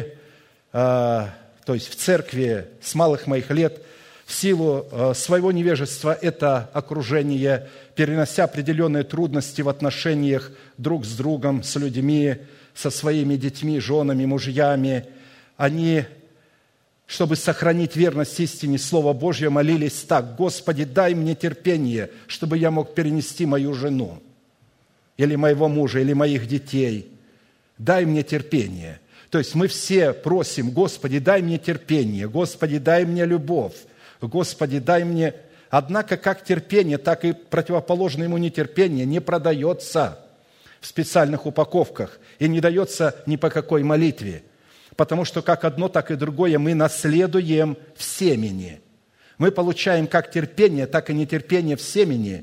то есть в церкви с малых моих лет, в силу своего невежества это окружение, перенося определенные трудности в отношениях друг с другом, с людьми, со своими детьми, женами, мужьями, они, чтобы сохранить верность истине Слова Божьего, молились так: «Господи, дай мне терпение, чтобы я мог перенести мою жену, или моего мужа, или моих детей. Дай мне терпение». То есть мы все просим: «Господи, дай мне терпение, Господи, дай мне любовь, Господи, дай мне...» Однако как терпение, так и противоположное ему нетерпение не продается в специальных упаковках и не дается ни по какой молитве, потому что как одно, так и другое мы наследуем в семени. Мы получаем как терпение, так и нетерпение в семени,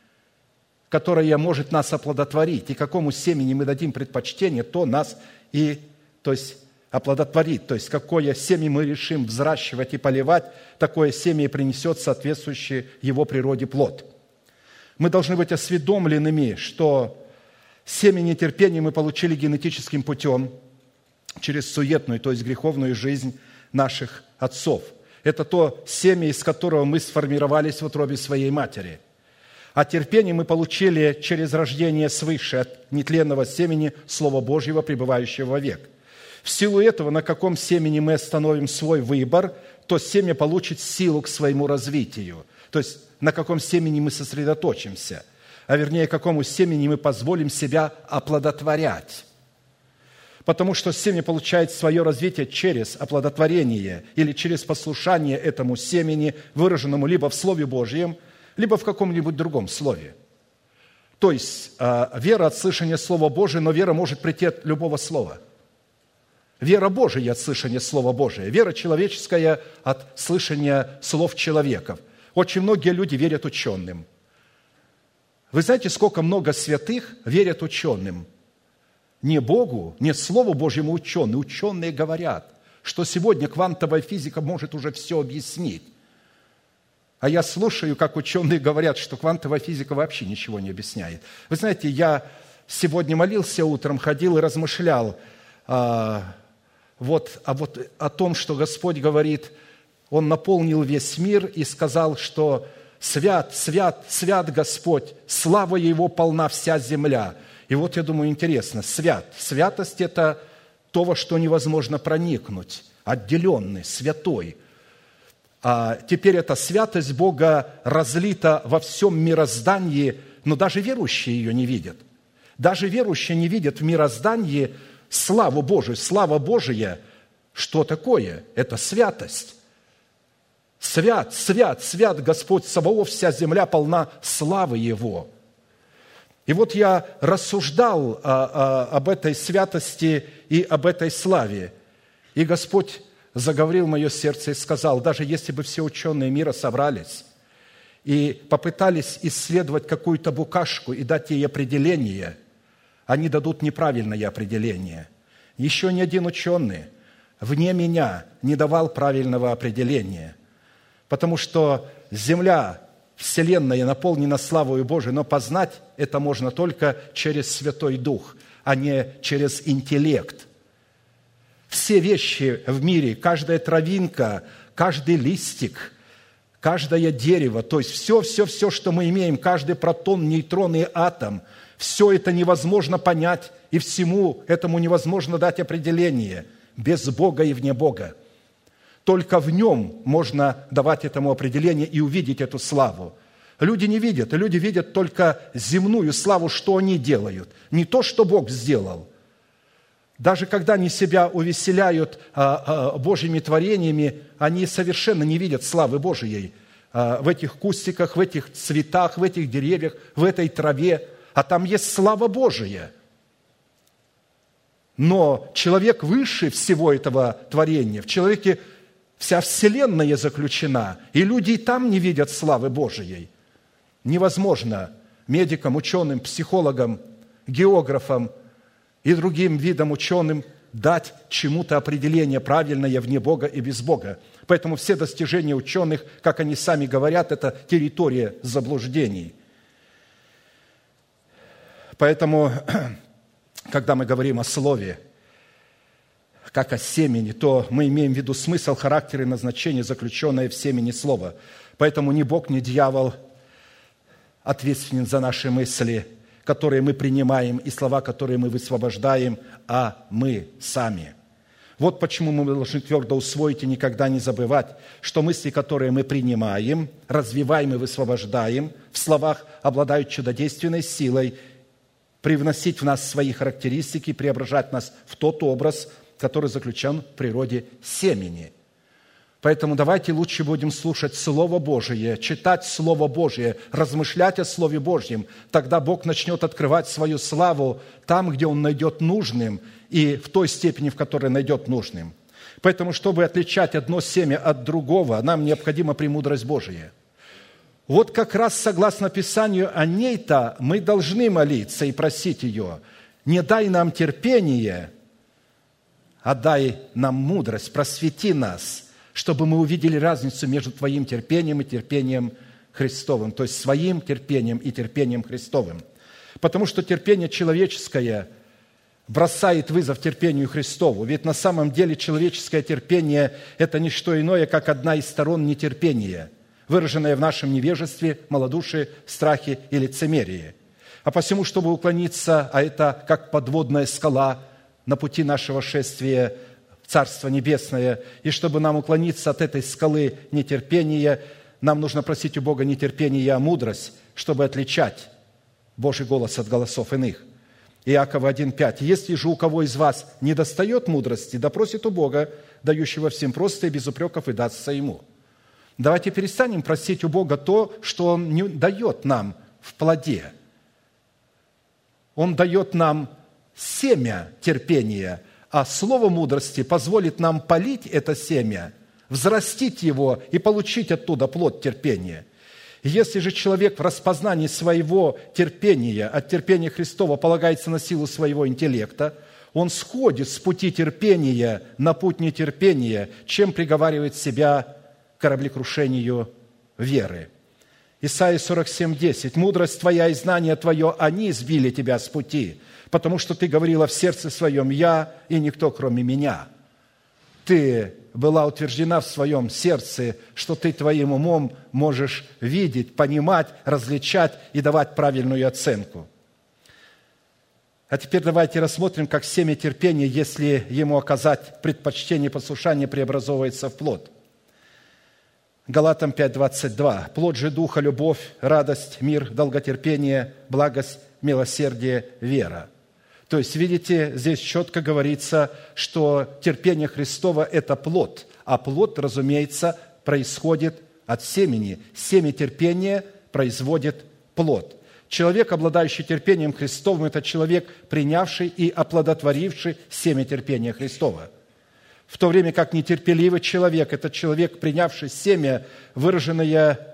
которое может нас оплодотворить. И какому семени мы дадим предпочтение, то нас и, то есть, оплодотворит. То есть, какое семя мы решим взращивать и поливать, такое семя и принесет соответствующий его природе плод. Мы должны быть осведомленными, что семя нетерпения мы получили генетическим путем через суетную, то есть греховную жизнь наших отцов. Это то семя, из которого мы сформировались в утробе своей матери. А терпение мы получили через рождение свыше от нетленного семени Слова Божьего, пребывающего вовек. В силу этого, на каком семени мы остановим свой выбор, то семя получит силу к своему развитию. То есть, на каком семени мы сосредоточимся, а вернее, какому семени мы позволим себя оплодотворять. Потому что семя получает свое развитие через оплодотворение или через послушание этому семени, выраженному либо в Слове Божьем, либо в каком-нибудь другом слове. То есть, вера от слышания Слова Божия, но вера может прийти от любого слова. Вера Божия от слышания Слова Божия. Вера человеческая от слышания слов человеков. Очень многие люди верят ученым. Вы знаете, сколько много святых верят ученым? Не Богу, не Слову Божьему ученые. Ученые говорят, что сегодня квантовая физика может уже все объяснить. А я слушаю, как ученые говорят, что квантовая физика вообще ничего не объясняет. Вы знаете, я сегодня молился утром, ходил и размышлял а, вот, а вот о том, что Господь говорит, Он наполнил весь мир и сказал, что «Свят, свят, свят Господь, слава Его полна вся земля». И вот я думаю, интересно, свят. Святость – это то, во что невозможно проникнуть, отделенный, святой. А теперь эта святость Бога разлита во всем мироздании, но даже верующие ее не видят. Даже верующие не видят в мироздании славу Божию. Слава Божия, что такое? Это святость. Свят, свят, свят Господь Саваоф, вся земля полна славы Его. И вот я рассуждал а, а, об этой святости и об этой славе. И Господь заговорил в мое сердце и сказал, даже если бы все ученые мира собрались и попытались исследовать какую-то букашку и дать ей определение, они дадут неправильное определение. Еще ни один ученый вне меня не давал правильного определения, потому что земля, вселенная наполнена славою Божией, но познать это можно только через Святой Дух, а не через интеллект. Все вещи в мире, каждая травинка, каждый листик, каждое дерево, то есть все, все, все, что мы имеем, каждый протон, нейтрон и атом, все это невозможно понять, и всему этому невозможно дать определение без Бога и вне Бога. Только в Нем можно давать этому определение и увидеть эту славу. Люди не видят, люди видят только земную славу, что они делают, не то, что Бог сделал. Даже когда они себя увеселяют а, а, Божьими творениями, они совершенно не видят славы Божией а, в этих кустиках, в этих цветах, в этих деревьях, в этой траве. А там есть слава Божия. Но человек выше всего этого творения. В человеке вся вселенная заключена, и люди и там не видят славы Божией. Невозможно медикам, ученым, психологам, географам и другим видам ученым дать чему-то определение правильное вне Бога и без Бога. Поэтому все достижения ученых, как они сами говорят, это территория заблуждений. Поэтому, когда мы говорим о слове, как о семени, то мы имеем в виду смысл, характер и назначение, заключенное в семени слова. Поэтому ни Бог, ни дьявол ответственен за наши мысли, которые мы принимаем, и слова, которые мы высвобождаем, а мы сами. Вот почему мы должны твердо усвоить и никогда не забывать, что мысли, которые мы принимаем, развиваем и высвобождаем, в словах обладают чудодейственной силой привносить в нас свои характеристики, преображать нас в тот образ, который заключен в природе семени. Поэтому давайте лучше будем слушать Слово Божие, читать Слово Божие, размышлять о Слове Божьем. Тогда Бог начнет открывать свою славу там, где Он найдет нужным, и в той степени, в которой найдет нужным. Поэтому, чтобы отличать одно семя от другого, нам необходима премудрость Божия. Вот как раз согласно Писанию, о ней-то мы должны молиться и просить ее. Не дай нам терпение, а дай нам мудрость, просвети нас, чтобы мы увидели разницу между Твоим терпением и терпением Христовым, то есть своим терпением и терпением Христовым. Потому что терпение человеческое бросает вызов терпению Христову. Ведь на самом деле человеческое терпение – это не что иное, как одна из сторон нетерпения, выраженная в нашем невежестве, малодушии, страхе и лицемерии. А посему, чтобы уклониться, а это как подводная скала на пути нашего шествия в Царство Небесное, и чтобы нам уклониться от этой скалы нетерпения, нам нужно просить у Бога не терпение, а мудрость, чтобы отличать Божий голос от голосов иных. Иакова один пять. «Если же у кого из вас не достает мудрости, да просит у Бога, дающего всем просто и без упреков, и дастся ему». Давайте перестанем просить у Бога то, что Он не дает нам в плоде. Он дает нам семя терпения, а слово мудрости позволит нам полить это семя, взрастить его и получить оттуда плод терпения. Если же человек в распознании своего терпения от терпения Христова полагается на силу своего интеллекта, он сходит с пути терпения на путь нетерпения, чем приговаривает себя к кораблекрушению веры. Исайя сорок семь десять. «Мудрость твоя и знание твое, они сбили тебя с пути, потому что ты говорила в сердце своем: я и никто, кроме меня». Ты была утверждена в своем сердце, что ты твоим умом можешь видеть, понимать, различать и давать правильную оценку. А теперь давайте рассмотрим, как семя терпения, если ему оказать предпочтение и послушание, преобразовывается в плод. Галатам пять двадцать два. «Плод же Духа – любовь, радость, мир, долготерпение, благость, милосердие, вера». То есть, видите, здесь четко говорится, что терпение Христово – это плод, а плод, разумеется, происходит от семени. Семя терпения производит плод. Человек, обладающий терпением Христовым, это человек, принявший и оплодотворивший семя терпения Христова. В то время как нетерпеливый человек – это человек, принявший семя, выраженное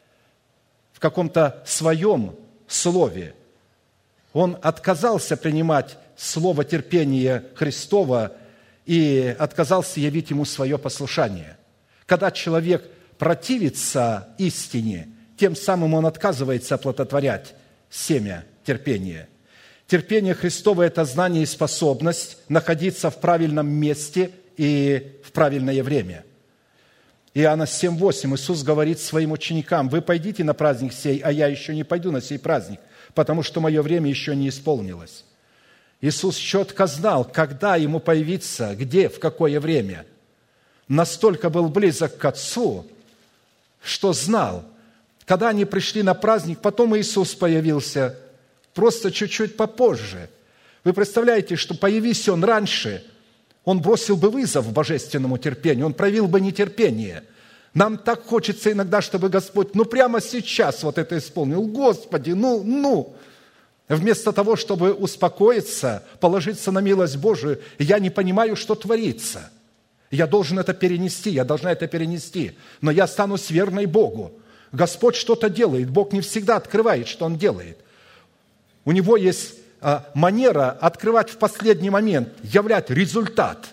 в каком-то своем слове. Он отказался принимать слово терпения Христова и отказался явить ему свое послушание. Когда человек противится истине, тем самым он отказывается оплодотворять семя терпения. Терпение Христово – это знание и способность находиться в правильном месте и в правильное время. Иоанна семь восемь Иисус говорит своим ученикам: «Вы пойдите на праздник сей, а я еще не пойду на сей праздник, потому что мое время еще не исполнилось». Иисус четко знал, когда Ему появиться, где, в какое время. Настолько был близок к Отцу, что знал. Когда они пришли на праздник, потом Иисус появился, просто чуть-чуть попозже. Вы представляете, что появись Он раньше, Он бросил бы вызов божественному терпению, Он проявил бы нетерпение. Нам так хочется иногда, чтобы Господь, ну прямо сейчас вот это исполнил. Господи, ну, ну. Вместо того, чтобы успокоиться, положиться на милость Божию, я не понимаю, что творится. Я должен это перенести, я должна это перенести. Но я останусь верной Богу. Господь что-то делает. Бог не всегда открывает, что Он делает. У Него есть а, манера открывать в последний момент, являть результат.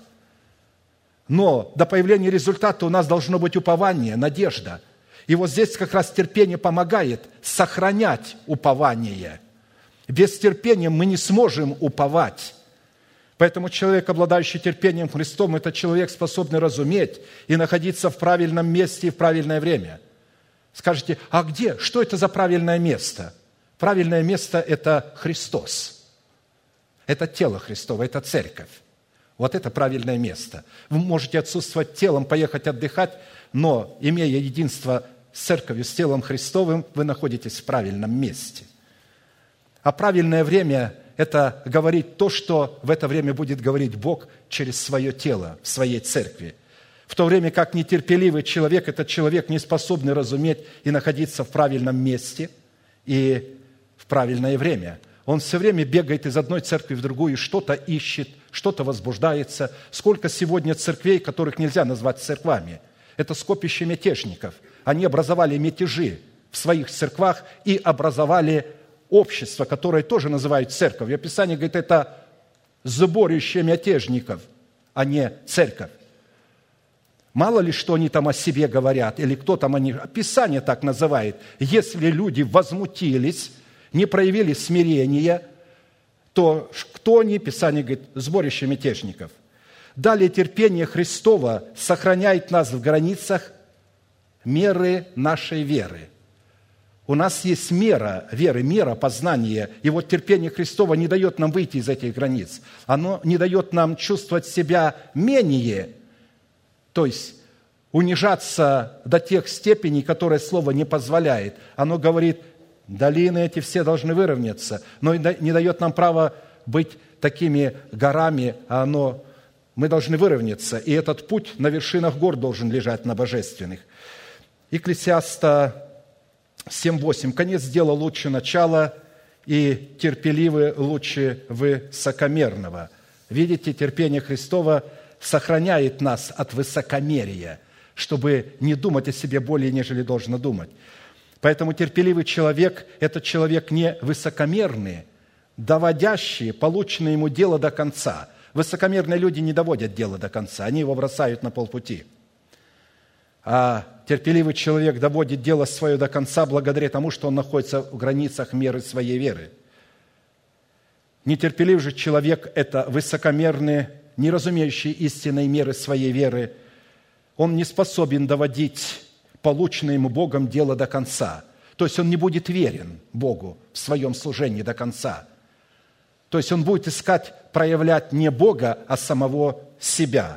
Но до появления результата у нас должно быть упование, надежда. И вот здесь как раз терпение помогает сохранять упование. Без терпения мы не сможем уповать. Поэтому человек, обладающий терпением Христом, это человек, способный разуметь и находиться в правильном месте и в правильное время. Скажете: а где? Что это за правильное место? Правильное место – это Христос. Это тело Христово, это церковь. Вот это правильное место. Вы можете отсутствовать телом, поехать отдыхать, но, имея единство с церковью, с телом Христовым, вы находитесь в правильном месте. А правильное время – это говорить то, что в это время будет говорить Бог через свое тело в своей церкви. В то время как нетерпеливый человек – это человек, не способный разуметь и находиться в правильном месте и в правильное время. Он все время бегает из одной церкви в другую, что-то ищет, что-то возбуждается. Сколько сегодня церквей, которых нельзя назвать церквами? Это скопище мятежников. Они образовали мятежи в своих церквах и образовали общество, которое тоже называют церковью. Писание говорит, это сборище мятежников, а не церковь. Мало ли, что они там о себе говорят, или кто там они... Писание так называет. Если люди возмутились, не проявили смирения, то кто они? Писание говорит, сборище мятежников. Далее терпение Христово сохраняет нас в границах меры нашей веры. У нас есть мера веры, мера познания, и вот терпение Христово не дает нам выйти из этих границ. Оно не дает нам чувствовать себя менее, то есть унижаться до тех степеней, которые Слово не позволяет. Оно говорит, долины эти все должны выровняться, но не дает нам права быть такими горами, а оно, мы должны выровняться, и этот путь на вершинах гор должен лежать на божественных. Екклесиаста семь восемь. «Конец дела лучше начала, и терпеливый лучше высокомерного». Видите, терпение Христово сохраняет нас от высокомерия, чтобы не думать о себе более, нежели должно думать. Поэтому терпеливый человек – это человек не высокомерный, доводящий полученное ему дело до конца. Высокомерные люди не доводят дело до конца, они его бросают на полпути. А терпеливый человек доводит дело свое до конца благодаря тому, что он находится в границах меры своей веры. Нетерпеливый же человек – это высокомерный, не разумеющий истинной меры своей веры. Он не способен доводить полученное ему Богом дело до конца. То есть он не будет верен Богу в своем служении до конца. То есть он будет искать проявлять не Бога, а самого себя.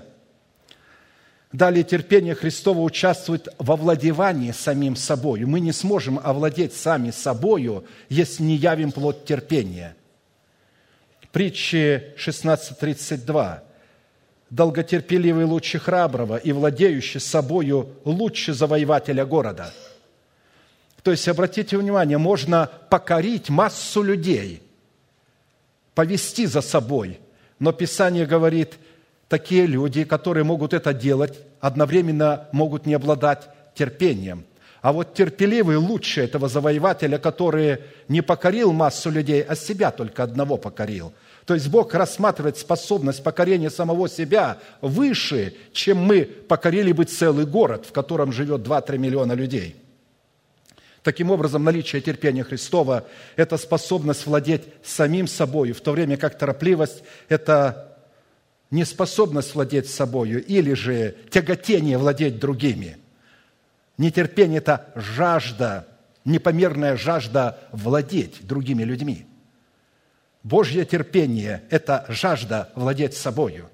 Далее терпение Христово участвует во овладевании самим собою. Мы не сможем овладеть сами собою, если не явим плод терпения. Притчи шестнадцать тридцать два. долготерпеливый лучше храброго, и владеющий собою лучше завоевателя города». То есть, обратите внимание, можно покорить массу людей, повести за собой, но Писание говорит, такие люди, которые могут это делать, одновременно могут не обладать терпением. А вот терпеливый лучше этого завоевателя, который не покорил массу людей, а себя только одного покорил. То есть Бог рассматривает способность покорения самого себя выше, чем мы покорили бы целый город, в котором живет два-три миллиона людей. Таким образом, наличие терпения Христова – это способность владеть самим собой, в то время как торопливость – это неспособность владеть собою или же тяготение владеть другими. Нетерпение – это жажда, непомерная жажда владеть другими людьми. Божье терпение – это жажда владеть собою.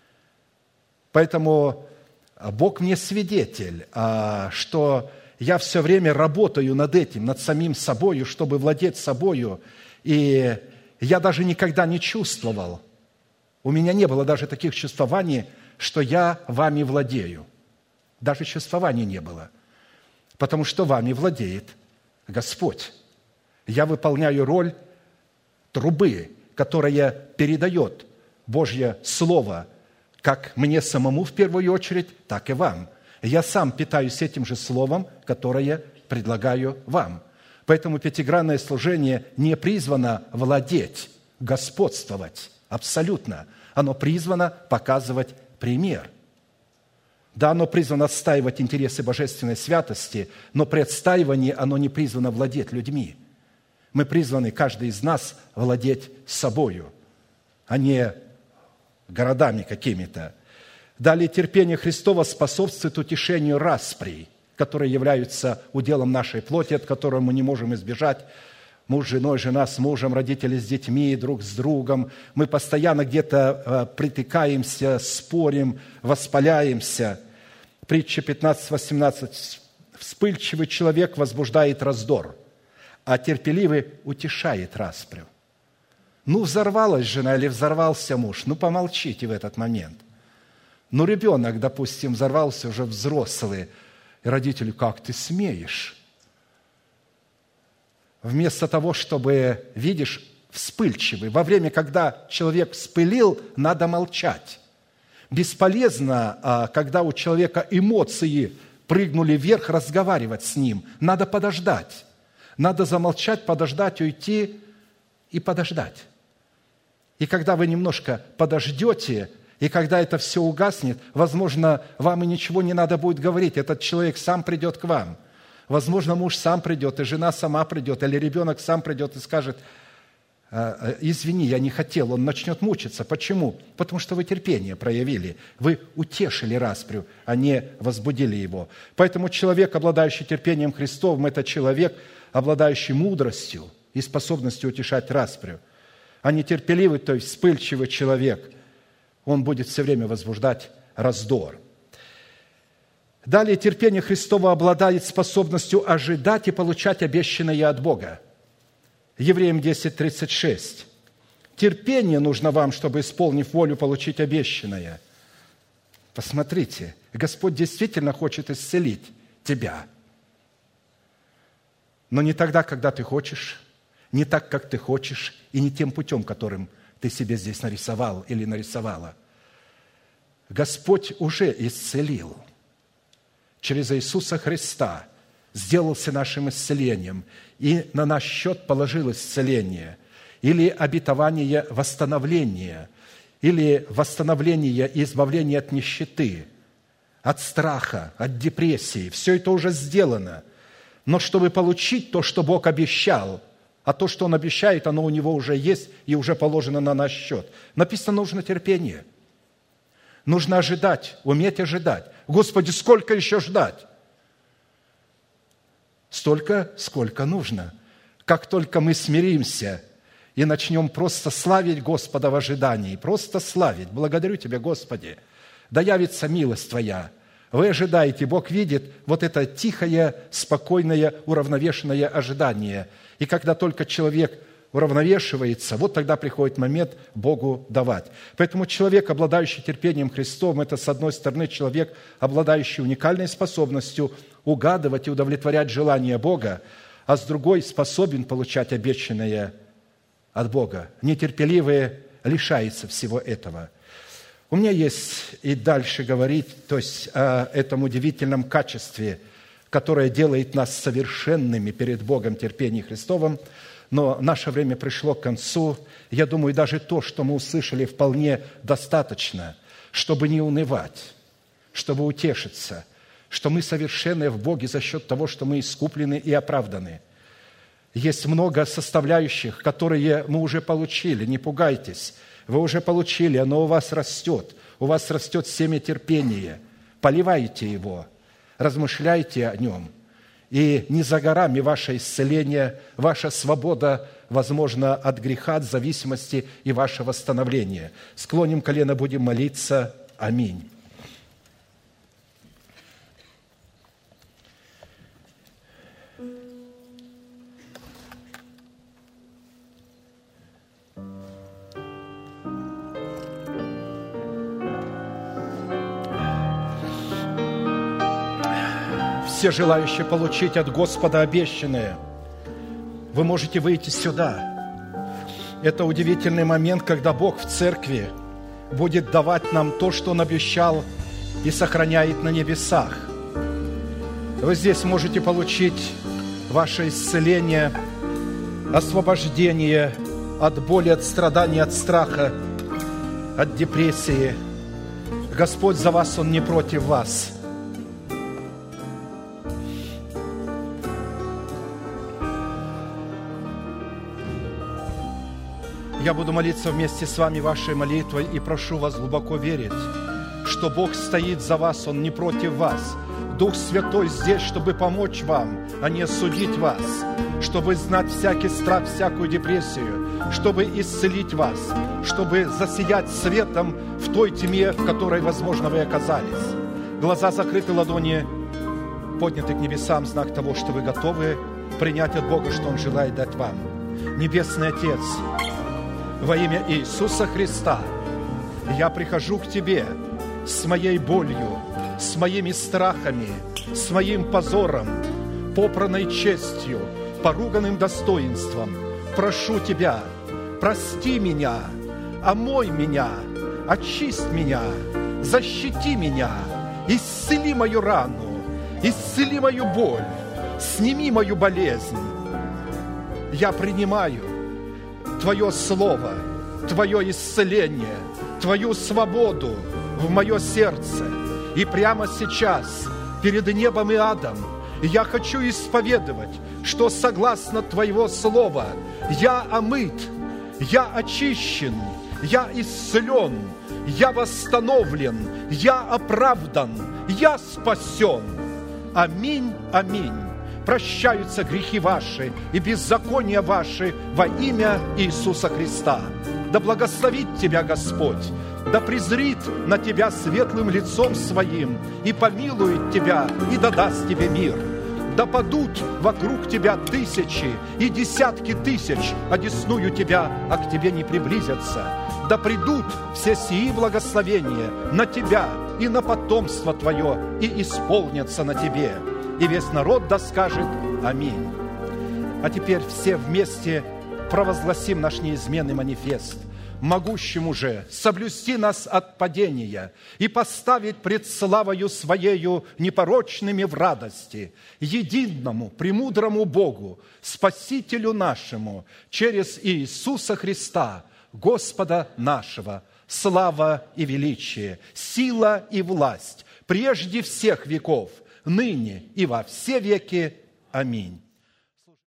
Поэтому Бог мне свидетель, что я все время работаю над этим, над самим собою, чтобы владеть собою, и я даже никогда не чувствовал, у меня не было даже таких чувствований, что я вами владею. Даже чувствований не было. Потому что вами владеет Господь. Я выполняю роль трубы, которая передает Божье Слово как мне самому в первую очередь, так и вам. Я сам питаюсь этим же Словом, которое предлагаю вам. Поэтому пятигранное служение не призвано владеть, господствовать абсолютно. Оно призвано показывать пример. Да, оно призвано отстаивать интересы божественной святости, но при отстаивании оно не призвано владеть людьми. Мы призваны, каждый из нас, владеть собою, а не городами какими-то. Далее, терпение Христова способствует утешению расприй, которые являются уделом нашей плоти, от которого мы не можем избежать. Муж с женой, жена с мужем, родители с детьми, друг с другом. Мы постоянно где-то притыкаемся, спорим, воспаляемся. Притча пятнадцать восемнадцать. «Вспыльчивый человек возбуждает раздор, а терпеливый утешает распрю». Ну, взорвалась жена или взорвался муж, ну, помолчите в этот момент. Ну, ребенок, допустим, взорвался, уже взрослый, и родители: «Как ты смеешь?» Вместо того, чтобы, видишь, вспыльчивый. Во время, когда человек вспылил, надо молчать. Бесполезно, когда у человека эмоции прыгнули вверх, разговаривать с ним. Надо подождать. Надо замолчать, подождать, уйти и подождать. И когда вы немножко подождете, и когда это все угаснет, возможно, вам и ничего не надо будет говорить. Этот человек сам придет к вам. Возможно, муж сам придет, и жена сама придет, или ребенок сам придет и скажет: «Извини, я не хотел». Он начнет мучиться. Почему? Потому что вы терпение проявили. Вы утешили распрю, а не возбудили его. Поэтому человек, обладающий терпением Христовым, это человек, обладающий мудростью и способностью утешать распрю. А нетерпеливый, то есть вспыльчивый человек, он будет все время возбуждать раздор. Далее, терпение Христово обладает способностью ожидать и получать обещанное от Бога. Евреям десять тридцать шесть. «Терпение нужно вам, чтобы, исполнив волю, получить обещанное». Посмотрите, Господь действительно хочет исцелить тебя. Но не тогда, когда ты хочешь, не так, как ты хочешь, и не тем путем, которым ты себе здесь нарисовал или нарисовала. Господь уже исцелил. Через Иисуса Христа сделался нашим исцелением, и на наш счет положил исцеление, или обетование восстановления, или восстановление и избавление от нищеты, от страха, от депрессии. Все это уже сделано. Но чтобы получить то, что Бог обещал, а то, что Он обещает, оно у Него уже есть и уже положено на наш счет. Написано, нужно терпение. Нужно ожидать, уметь ожидать. Господи, сколько еще ждать? Столько, сколько нужно. Как только мы смиримся и начнем просто славить Господа в ожидании, просто славить. Благодарю Тебя, Господи, да явится милость Твоя. Вы ожидаете, Бог видит вот это тихое, спокойное, уравновешенное ожидание. И когда только человек уравновешивается, вот тогда приходит момент Богу давать. Поэтому человек, обладающий терпением Христовым, это, с одной стороны, человек, обладающий уникальной способностью угадывать и удовлетворять желания Бога, а с другой способен получать обещанное от Бога. Нетерпеливый лишается всего этого. У меня есть и дальше говорить, то есть о этом удивительном качестве, которое делает нас совершенными перед Богом терпением Христовым, но наше время пришло к концу. Я думаю, даже то, что мы услышали, вполне достаточно, чтобы не унывать, чтобы утешиться, что мы совершенны в Боге за счет того, что мы искуплены и оправданы. Есть много составляющих, которые мы уже получили, не пугайтесь. Вы уже получили, оно у вас растет. У вас растет семя терпения. Поливайте его, размышляйте о нем. И не за горами ваше исцеление, ваша свобода, возможно, от греха, от зависимости и ваше восстановление. Склоним колено, будем молиться. Аминь. Все желающие получить от Господа обещанное, вы можете выйти сюда. Это удивительный момент, когда Бог в церкви будет давать нам то, что Он обещал и сохраняет на небесах. Вы здесь можете получить ваше исцеление, освобождение от боли, от страданий, от страха, от депрессии. Господь за вас, Он не против вас. Я буду молиться вместе с вами вашей молитвой и прошу вас глубоко верить, что Бог стоит за вас, Он не против вас. Дух Святой здесь, чтобы помочь вам, а не осудить вас, чтобы знать всякий страх, всякую депрессию, чтобы исцелить вас, чтобы засиять светом в той тьме, в которой, возможно, вы оказались. Глаза закрыты, ладони подняты к небесам, знак того, что вы готовы принять от Бога, что Он желает дать вам. Небесный Отец, во имя Иисуса Христа я прихожу к Тебе с моей болью, с моими страхами, с моим позором, попранной честью, поруганным достоинством. Прошу Тебя, прости меня, омой меня, очисть меня, защити меня, исцели мою рану, исцели мою боль, сними мою болезнь. Я принимаю Твое Слово, Твое исцеление, Твою свободу в мое сердце. И прямо сейчас, перед небом и адом, я хочу исповедовать, что согласно Твоего Слова я омыт, я очищен, я исцелен, я восстановлен, я оправдан, я спасен. Аминь, аминь. Прощаются грехи ваши и беззакония ваши во имя Иисуса Христа. Да благословит тебя Господь, да презрит на тебя светлым лицом своим и помилует тебя и да даст тебе мир. Да падут вокруг тебя тысячи и десятки тысяч, одесную тебя, а к тебе не приблизятся. Да придут все сии благословения на тебя и на потомство твое и исполнятся на тебе. И весь народ да скажет аминь. А теперь все вместе провозгласим наш неизменный манифест. Могущему же соблюсти нас от падения и поставить пред славою Своею непорочными в радости, единому, премудрому Богу, Спасителю нашему, через Иисуса Христа, Господа нашего, слава и величие, сила и власть, прежде всех веков, ныне и во все веки. Аминь.